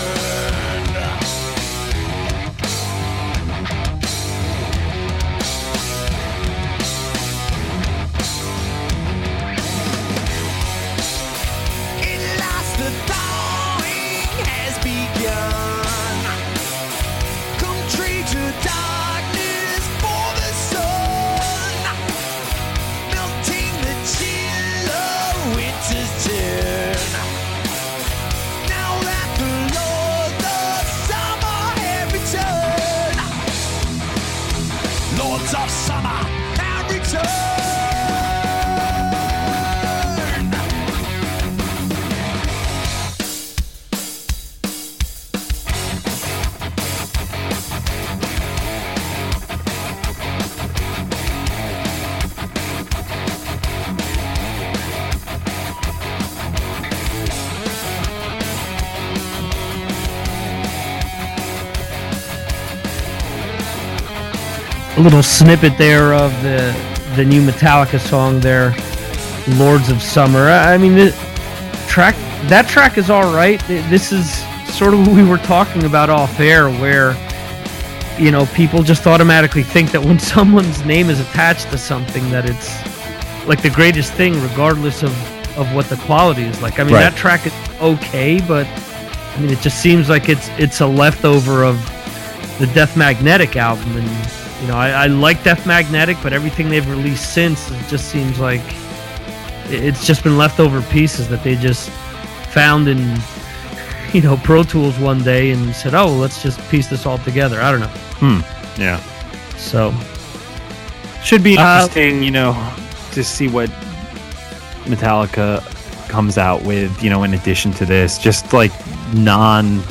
Lords of summer have returned. A little snippet there of the the new Metallica song there, Lords of Summer. I mean, the track that track is all right. This is sort of what we were talking about off air, where, you know, people just automatically think that when someone's name is attached to something, that it's like the greatest thing, regardless of, of what the quality is like. I mean, right. That track is okay, but I mean, it just seems like it's it's a leftover of the Death Magnetic album. And you know, I, I like Death Magnetic, but everything they've released since, it just seems like it's just been leftover pieces that they just found in, you know, Pro Tools one day and said, oh, let's just piece this all together. I don't know. Hmm. Yeah. So. Should be interesting, uh, you know, to see what Metallica comes out with, you know, in addition to this. Just like non...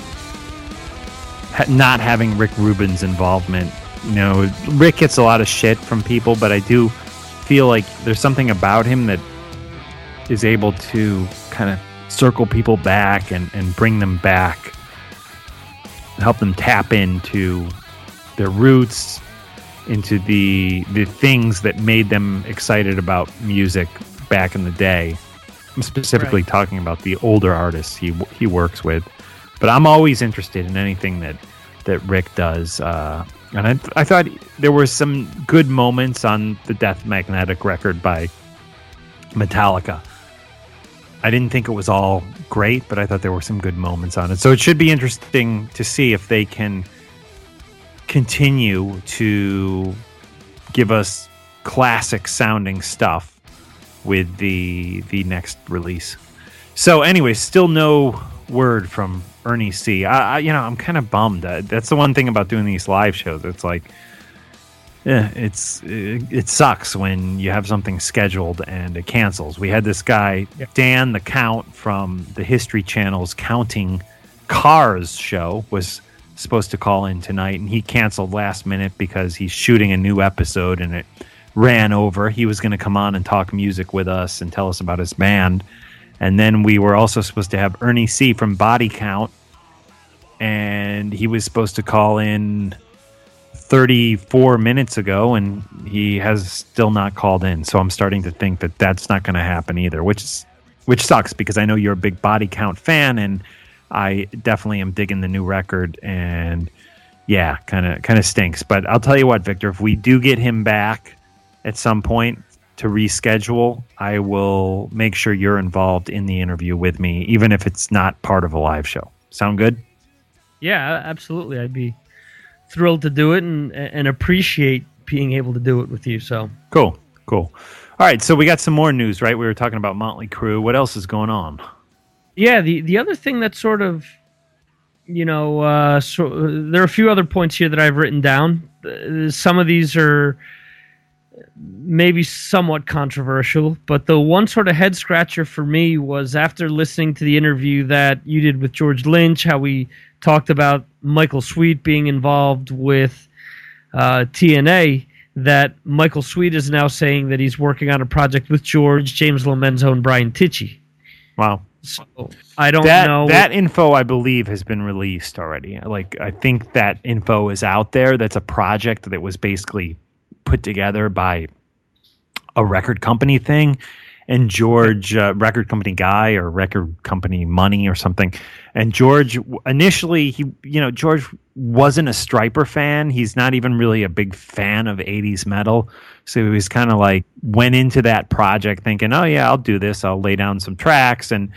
Ha- not having Rick Rubin's involvement. You know, Rick gets a lot of shit from people, but I do feel like there's something about him that is able to kind of circle people back and, and bring them back, help them tap into their roots, into the the things that made them excited about music back in the day. I'm specifically right. talking about the older artists he he works with, but I'm always interested in anything that that Rick does. Uh, And I, I thought there were some good moments on the Death Magnetic record by Metallica. I didn't think it was all great, but I thought there were some good moments on it. So it should be interesting to see if they can continue to give us classic sounding stuff with the the next release. So anyway, still no word from Ernie C. I, I you know, I'm kind of bummed. Uh, that's the one thing about doing these live shows. It's like, yeah, it's it, it sucks when you have something scheduled and it cancels. We had this guy, Dan the Count from the History Channel's counting Cars show was supposed to call in tonight, and he canceled last minute because he's shooting a new episode and it ran over. He was going to come on and talk music with us and tell us about his band. And then we were also supposed to have Ernie C. from Body Count, and he was supposed to call in thirty-four minutes ago, and he has still not called in. So I'm starting to think that that's not going to happen either, which is which sucks because I know you're a big Body Count fan, and I definitely am digging the new record. And yeah, kind of kind of stinks. But I'll tell you what, Victor, if we do get him back at some point to reschedule, I will make sure you're involved in the interview with me, even if it's not part of a live show. Sound good? Yeah, absolutely. I'd be thrilled to do it and and appreciate being able to do it with you. So cool, cool. All right, so we got some more news, right? We were talking about Motley Crue. What else is going on? Yeah, the the other thing that sort of, you know, uh, so there are a few other points here that I've written down. Uh, some of these are maybe somewhat controversial, but the one sort of head scratcher for me was after listening to the interview that you did with George Lynch, how we talked about Michael Sweet being involved with uh, T N A, that Michael Sweet is now saying that he's working on a project with George, James Lomenzo, and Brian Tichy. Wow. So I don't that, know. That info, I believe, has been released already. Like, I think that info is out there. That's a project that was basically put together by a record company thing, and George, uh, record company guy or record company money or something. And George initially, he, you know, George wasn't a Stryper fan. He's not even really a big fan of eighties metal. So he was kind of like went into that project thinking, oh yeah, I'll do this. I'll lay down some tracks. And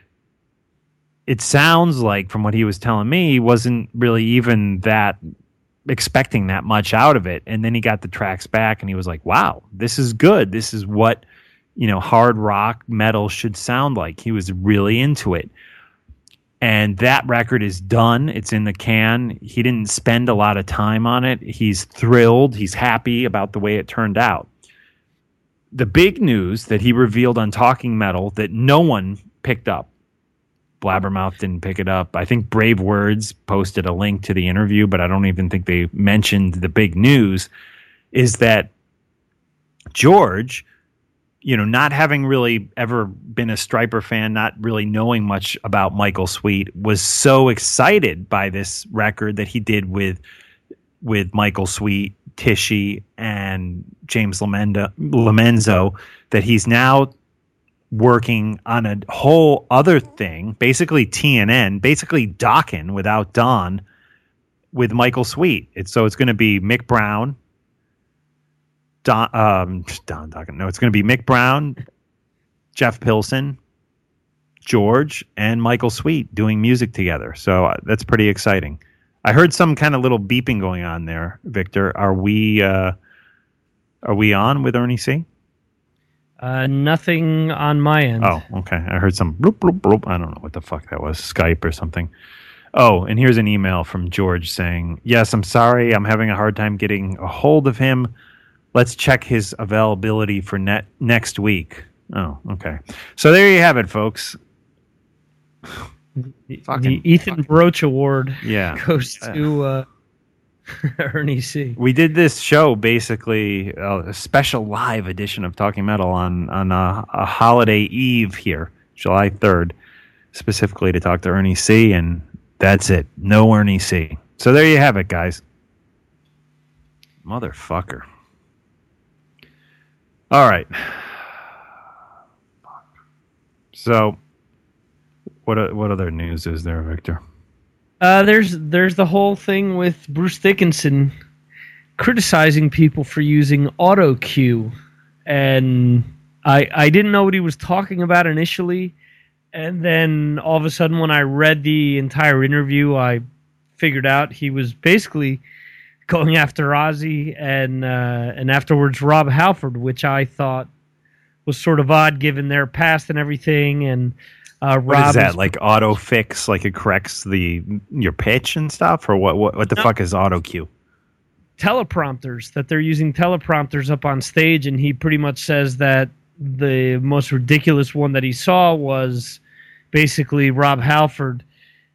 it sounds like from what he was telling me, he wasn't really even that expecting that much out of it. And then he got the tracks back and he was like, wow, this is good. This is what, you know, hard rock metal should sound like. He was really into it. And that record is done. It's in the can. He didn't spend a lot of time on it. He's thrilled. He's happy about the way it turned out. The big news that he revealed on Talking Metal that no one picked up. Blabbermouth didn't pick it up. I think Brave Words posted a link to the interview, but I don't even think they mentioned the big news, is that George, you know, not having really ever been a Stryper fan, not really knowing much about Michael Sweet, was so excited by this record that he did with with Michael Sweet, Tichy, and James Lomenzo, Lomenzo that he's now working on a whole other thing, basically T N N, basically Dokken without Don, with Michael Sweet. It's so it's going to be Mick Brown, Don, um, Don Dokken. No, it's going to be Mick Brown, Jeff Pilson, George, and Michael Sweet doing music together. So uh, that's pretty exciting. I heard some kind of little beeping going on there, Victor. Are we uh, are we on with Ernie C? Uh, nothing on my end. Oh, okay. I heard some bloop, bloop, bloop. I don't know what the fuck that was. Skype or something. Oh, and here's an email from George saying, yes, I'm sorry. I'm having a hard time getting a hold of him. Let's check his availability for net next week. Oh, okay. So there you have it, folks. The, the Ethan fucking Broach Award yeah. goes to uh, Ernie C. We did this show, basically, uh, a special live edition of Talking Metal on, on a, a holiday eve here, July third, specifically to talk to Ernie C., and that's it. No Ernie C. So there you have it, guys. Motherfucker. All right. So, what what other news is there, Victor? Uh, there's there's the whole thing with Bruce Dickinson criticizing people for using auto cue, and I I didn't know what he was talking about initially, and then all of a sudden when I read the entire interview, I figured out he was basically going after Ozzy and uh, and afterwards Rob Halford, which I thought was sort of odd given their past and everything. And uh, what Rob is that? is, like auto fix, like it corrects the your pitch and stuff, or what? What, what the no. fuck is auto cue? Teleprompters, that they're using teleprompters up on stage, and he pretty much says that the most ridiculous one that he saw was basically Rob Halford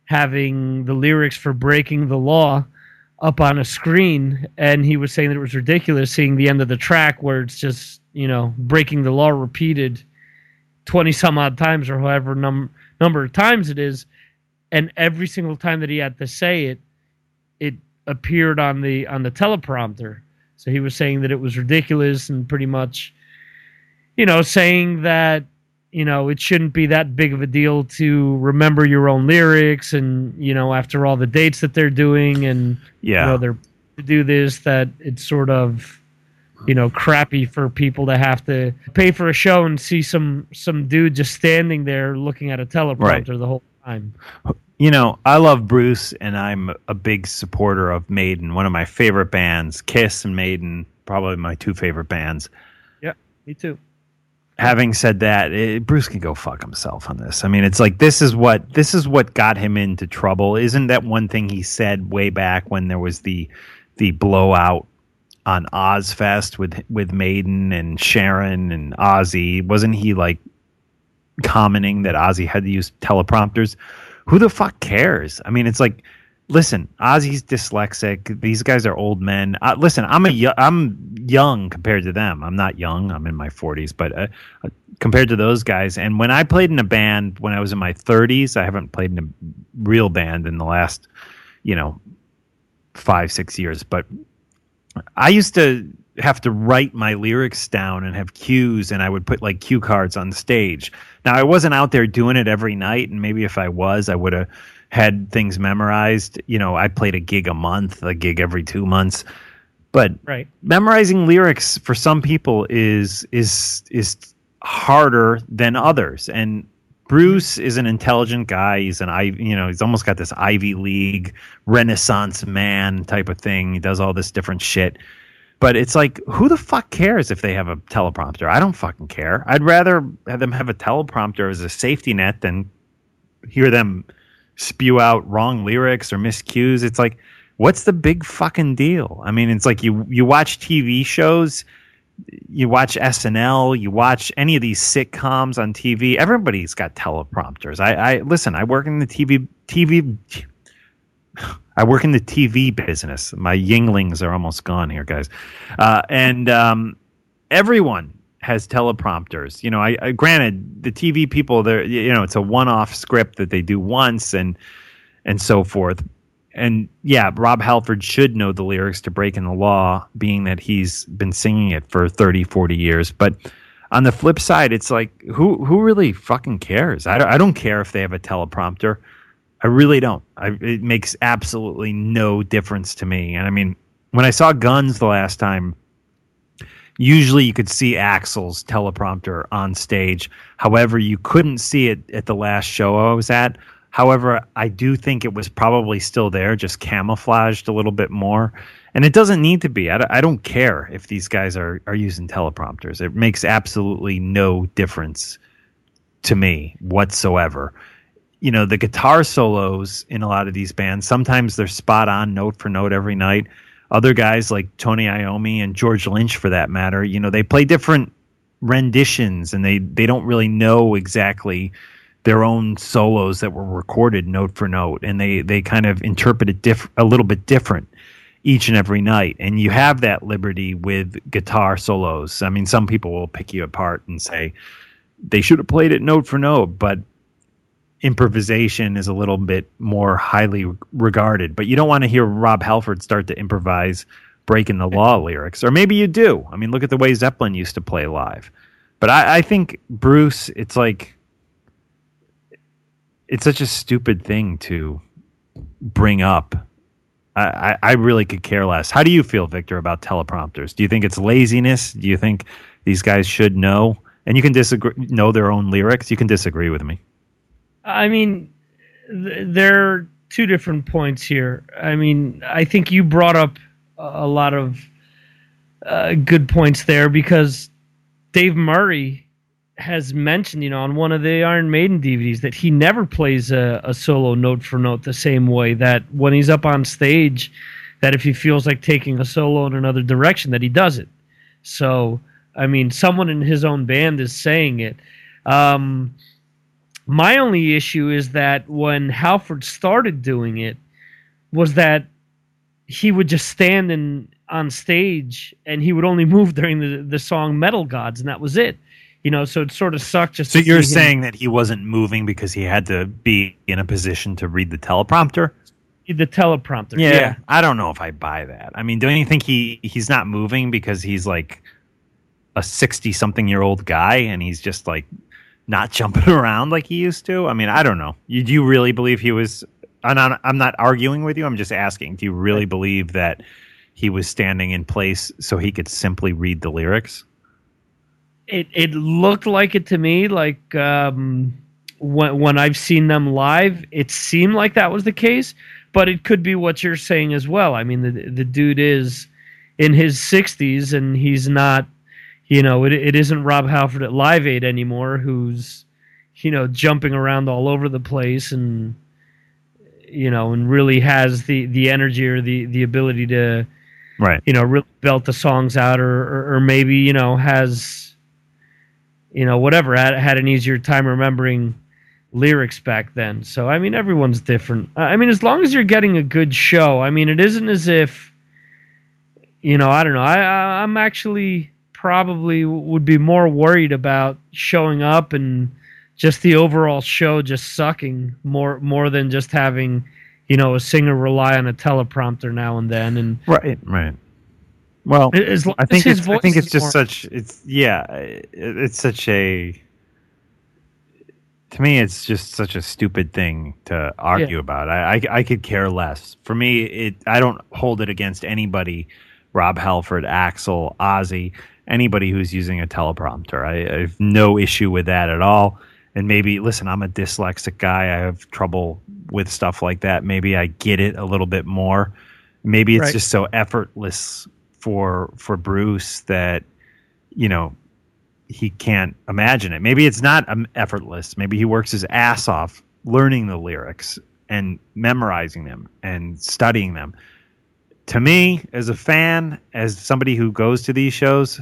having the lyrics for Breaking the Law up on a screen, and he was saying that it was ridiculous seeing the end of the track where it's just, you know, Breaking the Law repeated twenty some odd times or however num- number of times it is, and every single time that he had to say it, it appeared on the on the teleprompter. So he was saying that it was ridiculous and pretty much, you know, saying that, you know, it shouldn't be that big of a deal to remember your own lyrics, and, you know, after all the dates that they're doing, and yeah, you know, they're to do this, that it's sort of, you know, crappy for people to have to pay for a show and see some some dude just standing there looking at a teleprompter right. the whole time. You know, I love Bruce, and I'm a big supporter of Maiden, one of my favorite bands. Kiss and Maiden, probably my two favorite bands. Yeah, me too. Having said that, it, Bruce can go fuck himself on this. I mean, it's like this is what this is what got him into trouble. Isn't that one thing he said way back when there was the the blowout on Ozfest with with Maiden and Sharon and Ozzy? Wasn't he like commenting that Ozzy had to use teleprompters? Who the fuck cares? I mean, it's like, listen, Ozzy's dyslexic. These guys are old men. Uh, listen, I'm a I'm young compared to them. I'm not young. I'm in my forties, but uh, uh, compared to those guys. And when I played in a band when I was in my thirties, I haven't played in a real band in the last, you know, five six years. But I used to have to write my lyrics down and have cues, and I would put like cue cards on stage. Now, I wasn't out there doing it every night, and maybe if I was, I would have had things memorized. You know, I played a gig a month, a gig every two months. But right. memorizing lyrics for some people is is is harder than others. And Bruce is an intelligent guy. He's an I, you know, he's almost got this Ivy League Renaissance man type of thing. He does all this different shit. But it's like, who the fuck cares if they have a teleprompter? I don't fucking care. I'd rather have them have a teleprompter as a safety net than hear them spew out wrong lyrics or miscues. It's like, what's the big fucking deal? I mean, it's like you you watch T V shows, you watch S N L, you watch any of these sitcoms on T V. Everybody's got teleprompters. I, I listen. I work in the T V T V. I work in the T V business. My Yinglings are almost gone here, guys. Uh, and um, everyone has teleprompters. You know, I, I granted the T V people, they're, you know, it's a one-off script that they do once and and so forth. And yeah, Rob Halford should know the lyrics to Breaking the Law, being that he's been singing it for thirty, forty years. But on the flip side, it's like, who who really fucking cares? I don't, I don't care if they have a teleprompter. I really don't. I, it makes absolutely no difference to me. And I mean, when I saw Guns the last time, usually you could see Axl's teleprompter on stage. However, you couldn't see it at the last show I was at. However, I do think it was probably still there, just camouflaged a little bit more. And it doesn't need to be. I, I don't care if these guys are, are using teleprompters. It makes absolutely no difference to me whatsoever. You know, the guitar solos in a lot of these bands, sometimes they're spot on note for note every night. Other guys like Tony Iommi and George Lynch, for that matter, you know, they play different renditions, and they, they don't really know exactly their own solos that were recorded note for note, and they, they kind of interpret it diff- a little bit different each and every night. And you have that liberty with guitar solos. I mean, some people will pick you apart and say they should have played it note for note, but improvisation is a little bit more highly regarded. But you don't want to hear Rob Halford start to improvise Breaking the Law lyrics. Or maybe you do. I mean, look at the way Zeppelin used to play live. But I, I think Bruce, it's like, it's such a stupid thing to bring up. I, I, I really could care less. How do you feel, Victor, about teleprompters? Do you think it's laziness? Do you think these guys should know? And you can disagree, know their own lyrics. You can disagree with me. I mean, th- there are two different points here. I mean, I think you brought up a lot of uh, good points there, because Dave Murray has mentioned, you know, on one of the Iron Maiden D V Ds that he never plays a, a solo note for note the same way, that when he's up on stage, that if he feels like taking a solo in another direction, that he does it. So, I mean, someone in his own band is saying it. Um... My only issue is that when Halford started doing it, was that he would just stand in on stage and he would only move during the the song Metal Gods, and that was it. You know, so it sort of sucked. Just so to you're see saying him. that he wasn't moving because he had to be in a position to read the teleprompter? The teleprompter. Yeah, yeah. I don't know if I buy that. I mean, don't you think he he's not moving because he's like a sixty-something-year-old guy and he's just like not jumping around like he used to? I mean, I don't know. You, do you really believe he was... I'm not, I'm not arguing with you. I'm just asking. Do you really believe that he was standing in place so he could simply read the lyrics? It it looked like it to me. Like um, when when I've seen them live, it seemed like that was the case. But it could be what you're saying as well. I mean, the the dude is in his sixties, and he's not. You know, it it isn't Rob Halford at Live Aid anymore, who's, you know, jumping around all over the place and, you know, and really has the, the energy or the, the ability to, right, you know, really belt the songs out, or, or, or maybe, you know, has, you know, whatever, had, had an easier time remembering lyrics back then. So, I mean, everyone's different. I mean, as long as you're getting a good show, I mean, it isn't as if, you know, I don't know, I, I I'm actually probably would be more worried about showing up and just the overall show just sucking more more than just having, you know, a singer rely on a teleprompter now and then. And right, right. Well, as long I think as his it's, voice I think it's is just more, such. It's yeah. It, it's such a. To me, it's just such a stupid thing to argue Yeah. about. I, I I could care less. For me, it I don't hold it against anybody. Rob Halford, Axl, Ozzy, anybody who's using a teleprompter. I, I have no issue with that at all. And maybe, listen, I'm a dyslexic guy. I have trouble with stuff like that. Maybe I get it a little bit more. Maybe it's Right. just so effortless for for Bruce that, you know, he can't imagine it. Maybe it's not um, effortless. Maybe he works his ass off learning the lyrics and memorizing them and studying them. To me, as a fan, as somebody who goes to these shows,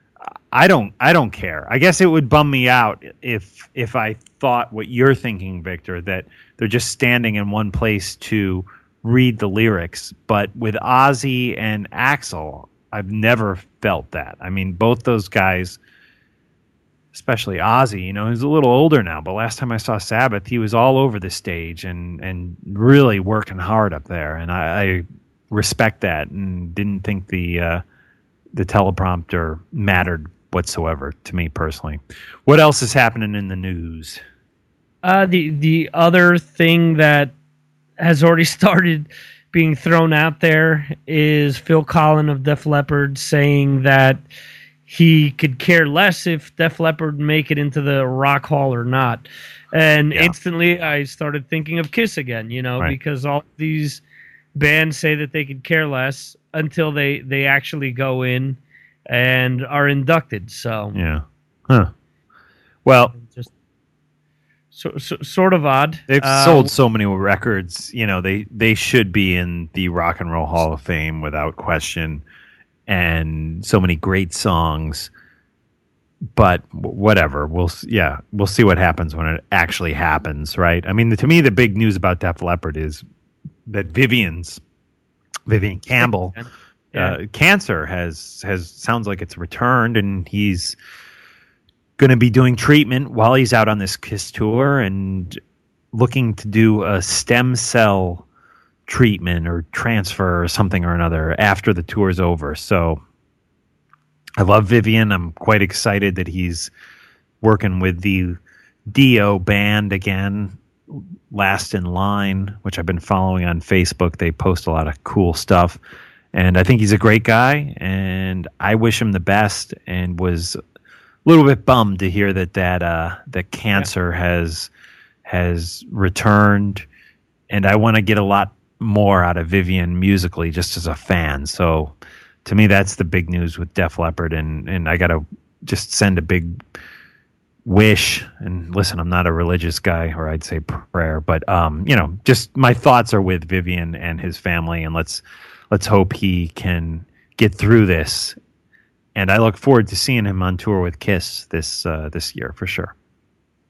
I don't I don't care. I guess it would bum me out if if I thought what you're thinking, Victor, that they're just standing in one place to read the lyrics. But with Ozzy and Axl, I've never felt that. I mean, both those guys, especially Ozzy, you know, he's a little older now, but last time I saw Sabbath, he was all over the stage and, and really working hard up there. And I, I respect that and didn't think the uh, the teleprompter mattered whatsoever to me personally. What else is happening in the news? Uh, the the other thing that has already started being thrown out there is Phil Collen of Def Leppard saying that he could care less if Def Leppard make it into the Rock Hall or not. And Yeah. instantly I started thinking of Kiss again, you know, Right. because all these bands say that they could care less until they, they actually go in and are inducted. So Yeah. Huh. Well, just so, so, sort of odd. they've Uh, sold so many records. You know, they, they should be in the Rock and Roll Hall of Fame without question. And so many great songs. But w- whatever, we'll s- yeah, we'll see what happens when it actually happens, right? I mean, the, to me, the big news about Def Leppard is that Vivian's Vivian Campbell Yeah. uh, cancer has has sounds like it's returned, and he's going to be doing treatment while he's out on this Kiss tour and looking to do a stem cell treatment or transfer or something or another after the tour's over. So I love Vivian. I'm quite excited that he's working with the Dio band again, Last in Line, which I've been following on Facebook. They post a lot of cool stuff. And I think he's a great guy, and I wish him the best, and was a little bit bummed to hear that that uh, that cancer yeah. has has returned. And I want to get a lot more out of Vivian musically, just as a fan. So to me, that's the big news with Def Leppard, and and I got to just send a big wish. And listen, I'm not a religious guy, or I'd say prayer, but um, you know, just my thoughts are with Vivian and his family, and let's let's hope he can get through this. And I look forward to seeing him on tour with Kiss this uh, this year for sure.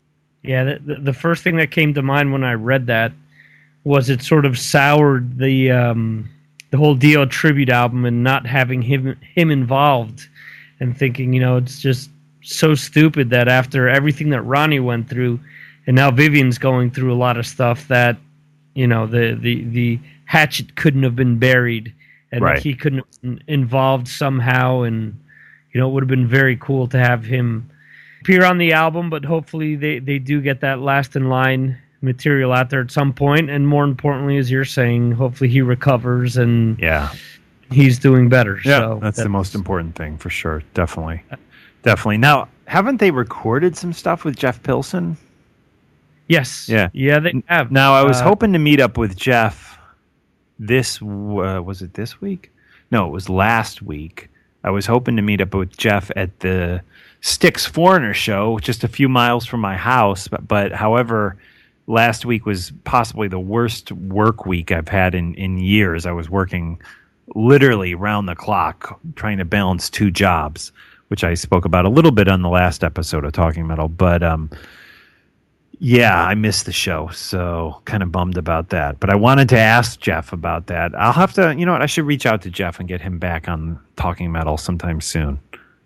Yeah, the, the first thing that came to mind when I read that was it sort of soured the um, the whole Dio tribute album and not having him him involved, and thinking, you know, it's just so stupid that after everything that Ronnie went through, and now Vivian's going through a lot of stuff, that, you know, the the, the hatchet couldn't have been buried, and right. that he couldn't have been involved somehow, and, you know, it would have been very cool to have him appear on the album, but hopefully they, they do get that last in line material out there at some point, and more importantly, as you're saying, hopefully he recovers and yeah, he's doing better. Yeah, so that's, that's the most important thing for sure. Definitely. Definitely. Now, haven't they recorded some stuff with Jeff Pilson? Yes. Yeah. Yeah, they have. Now, I was uh, hoping to meet up with Jeff this, uh, was it this week? No, it was last week. I was hoping to meet up with Jeff at the Styx Foreigner show, just a few miles from my house. But, but however, last week was possibly the worst work week I've had in, in years. I was working literally round the clock trying to balance two jobs, which I spoke about a little bit on the last episode of Talking Metal. But um, yeah, I missed the show, so kind of bummed about that. But I wanted to ask Jeff about that. I'll have to, you know what, I should reach out to Jeff and get him back on Talking Metal sometime soon.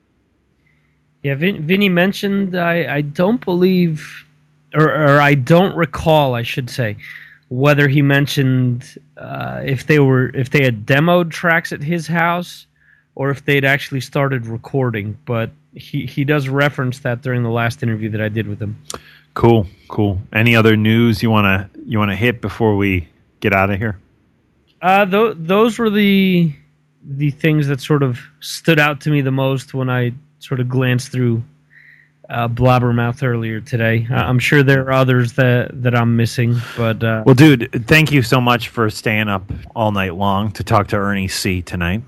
Yeah, Vin, Vinny mentioned, I, I don't believe, or, or I don't recall, I should say, whether he mentioned uh, if they were if they had demoed tracks at his house or if they'd actually started recording. But he, he does reference that during the last interview that I did with him. Cool, cool. Any other news you wanna you wanna hit before we get out of here? Uh, th- those were the the things that sort of stood out to me the most when I sort of glanced through uh, Blabbermouth earlier today. Uh, I'm sure there are others that, that I'm missing, but uh, well, dude, thank you so much for staying up all night long to talk to Ernie C tonight.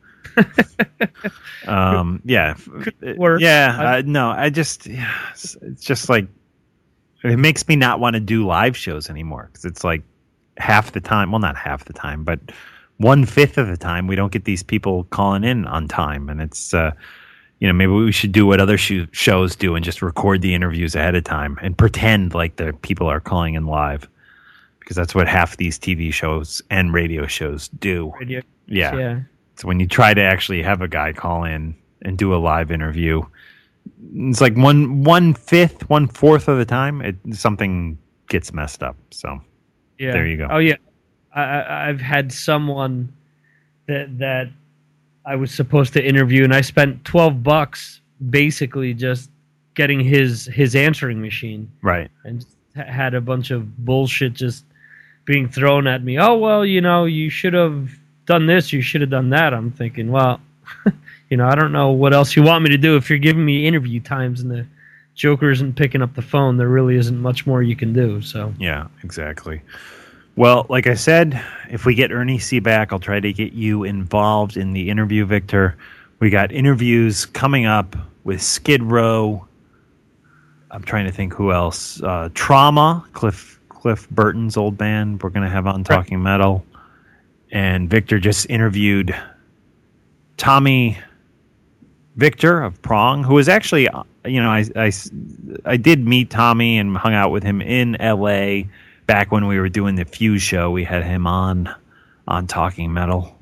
um, yeah, work. yeah. Uh, no, I just it's, it's just like it makes me not want to do live shows anymore because it's like half the time. Well, not half the time, but one fifth of the time we don't get these people calling in on time, and it's. Uh, You know, maybe we should do what other sh- shows do and just record the interviews ahead of time and pretend like the people are calling in live, because that's what half these T V shows and radio shows do. Radio, yeah. yeah. So when you try to actually have a guy call in and do a live interview, it's like one one fifth, one fourth of the time, it, something gets messed up. So yeah, there you go. Oh yeah, I, I've had someone that that. I was supposed to interview, and I spent twelve bucks basically just getting his his answering machine. Right. And just had a bunch of bullshit just being thrown at me. Oh, well, you know, you should have done this, you should have done that. I'm thinking, well, you know, I don't know what else you want me to do. If you're giving me interview times and the Joker isn't picking up the phone, there really isn't much more you can do. So yeah, exactly. Well, like I said, if we get Ernie C back, I'll try to get you involved in the interview, Victor. We got interviews coming up with Skid Row. I'm trying to think who else. Uh, Trauma, Cliff Cliff Burton's old band. We're going to have on Talking Metal. And Victor just interviewed Tommy Victor of Prong, who was actually, you know, I, I, I did meet Tommy and hung out with him in L A back when we were doing the Fuse show. We had him on on Talking Metal.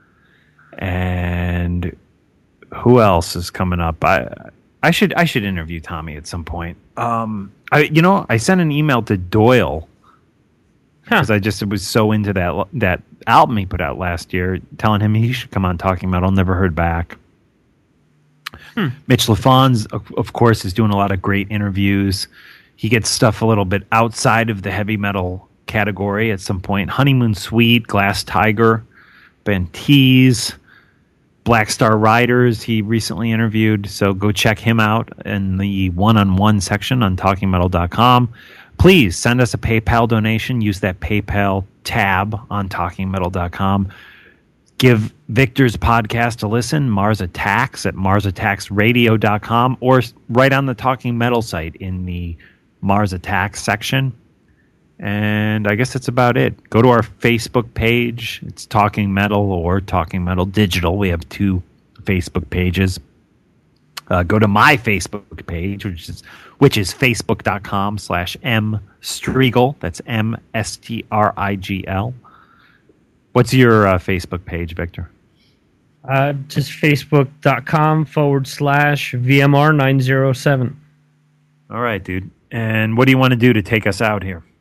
And who else is coming up? I I should I should interview Tommy at some point. Um, I you know I sent an email to Doyle because huh. I just was so into that that album he put out last year, telling him he should come on Talking Metal. Never heard back. Hmm. Mitch LaFons, of, of course, is doing a lot of great interviews. He gets stuff a little bit outside of the heavy metal category at some point. Honeymoon Suite, Glass Tiger, Ben Tees, Black Star Riders he recently interviewed. So go check him out in the one-on-one section on talking metal dot com. Please send us a PayPal donation. Use that PayPal tab on talking metal dot com. Give Victor's podcast a listen, Mars Attacks, at mars attacks radio dot com, or right on the Talking Metal site in the Mars Attacks section. And I guess that's about it. Go to our Facebook page. It's Talking Metal or Talking Metal Digital. We have two Facebook pages. uh, go to my Facebook page, which is which is facebook.com slash M Strigl. That's M S T R I G L. What's your uh, Facebook page, Victor? Uh, just facebook.com forward slash VMR nine oh seven. All right, dude. And what do you want to do to take us out here?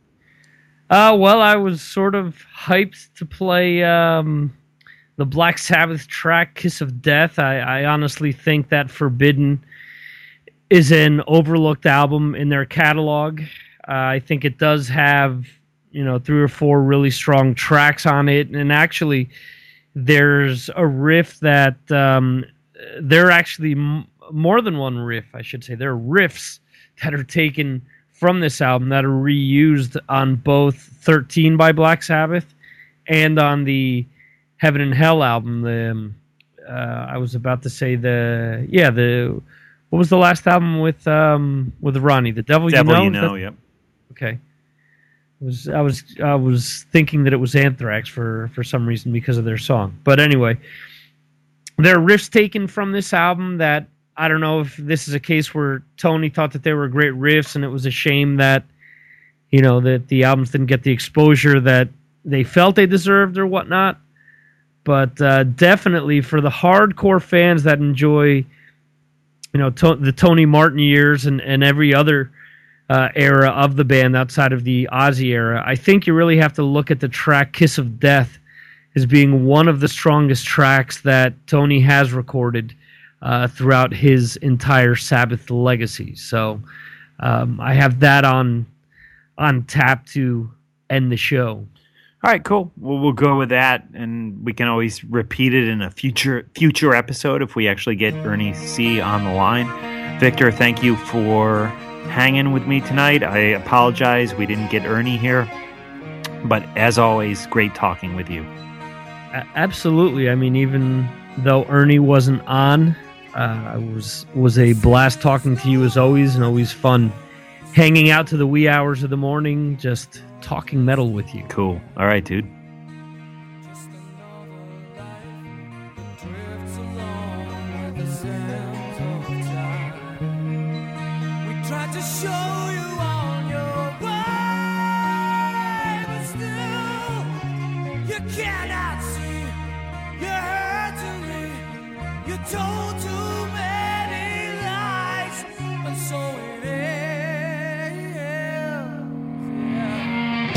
Uh, well, I was sort of hyped to play um, the Black Sabbath track Kiss of Death. I, I honestly think that Forbidden is an overlooked album in their catalog. Uh, I think it does have, you know, three or four really strong tracks on it. And actually, there's a riff that um, there are actually m- more than one riff, I should say. There are riffs that are taken from this album that are reused on both thirteen by Black Sabbath and on the Heaven and Hell album. The um, uh, I was about to say the yeah the what was the last album with um, with Ronnie? The Devil, Devil You Know. You Know. That, Yep. Okay. Was I was I was thinking that it was Anthrax for, for some reason because of their song. But anyway, there are riffs taken from this album that I don't know if this is a case where Tony thought that they were great riffs and it was a shame that, you know, that the albums didn't get the exposure that they felt they deserved or whatnot. But uh, definitely for the hardcore fans that enjoy, you know, to- the Tony Martin years and, and every other Uh, era of the band outside of the Ozzy era, I think you really have to look at the track Kiss of Death as being one of the strongest tracks that Tony has recorded uh, throughout his entire Sabbath legacy. So um, I have that on on tap to end the show. All right, cool. Well, we'll go with that, and we can always repeat it in a future future episode if we actually get Ernie C on the line. Victor, thank you for hanging with me tonight. I apologize we didn't get Ernie here, but as always, great talking with you. A- absolutely. I mean, even though Ernie wasn't on, uh, it was was a blast talking to you as always, and always fun hanging out to the wee hours of the morning, just talking metal with you. Cool. All right, dude. Told too many lies, and so it is. Yeah.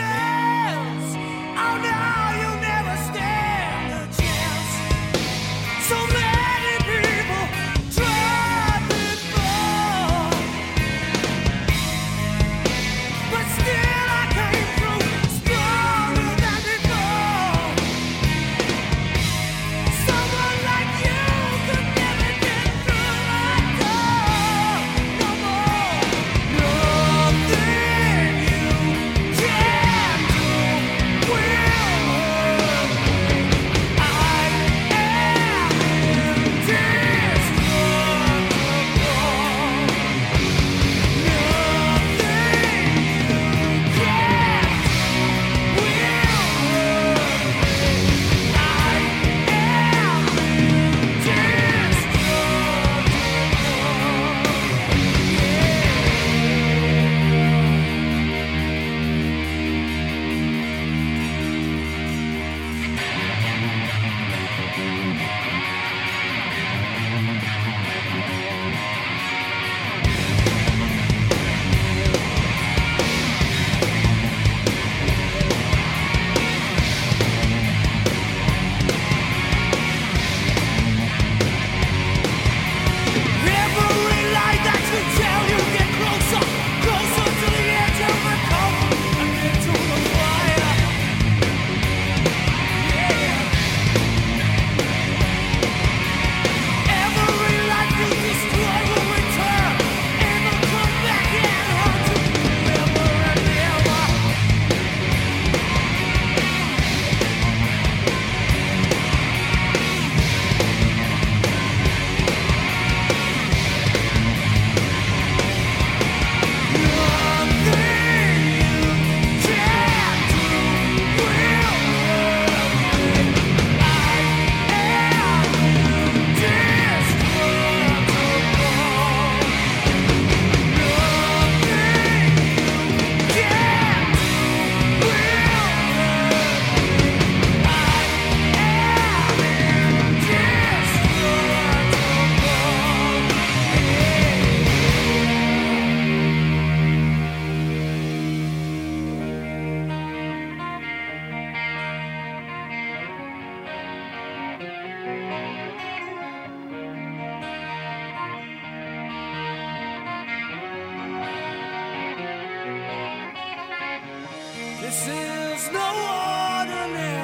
chance. Oh no, you'll never stand a chance. This is no ordinary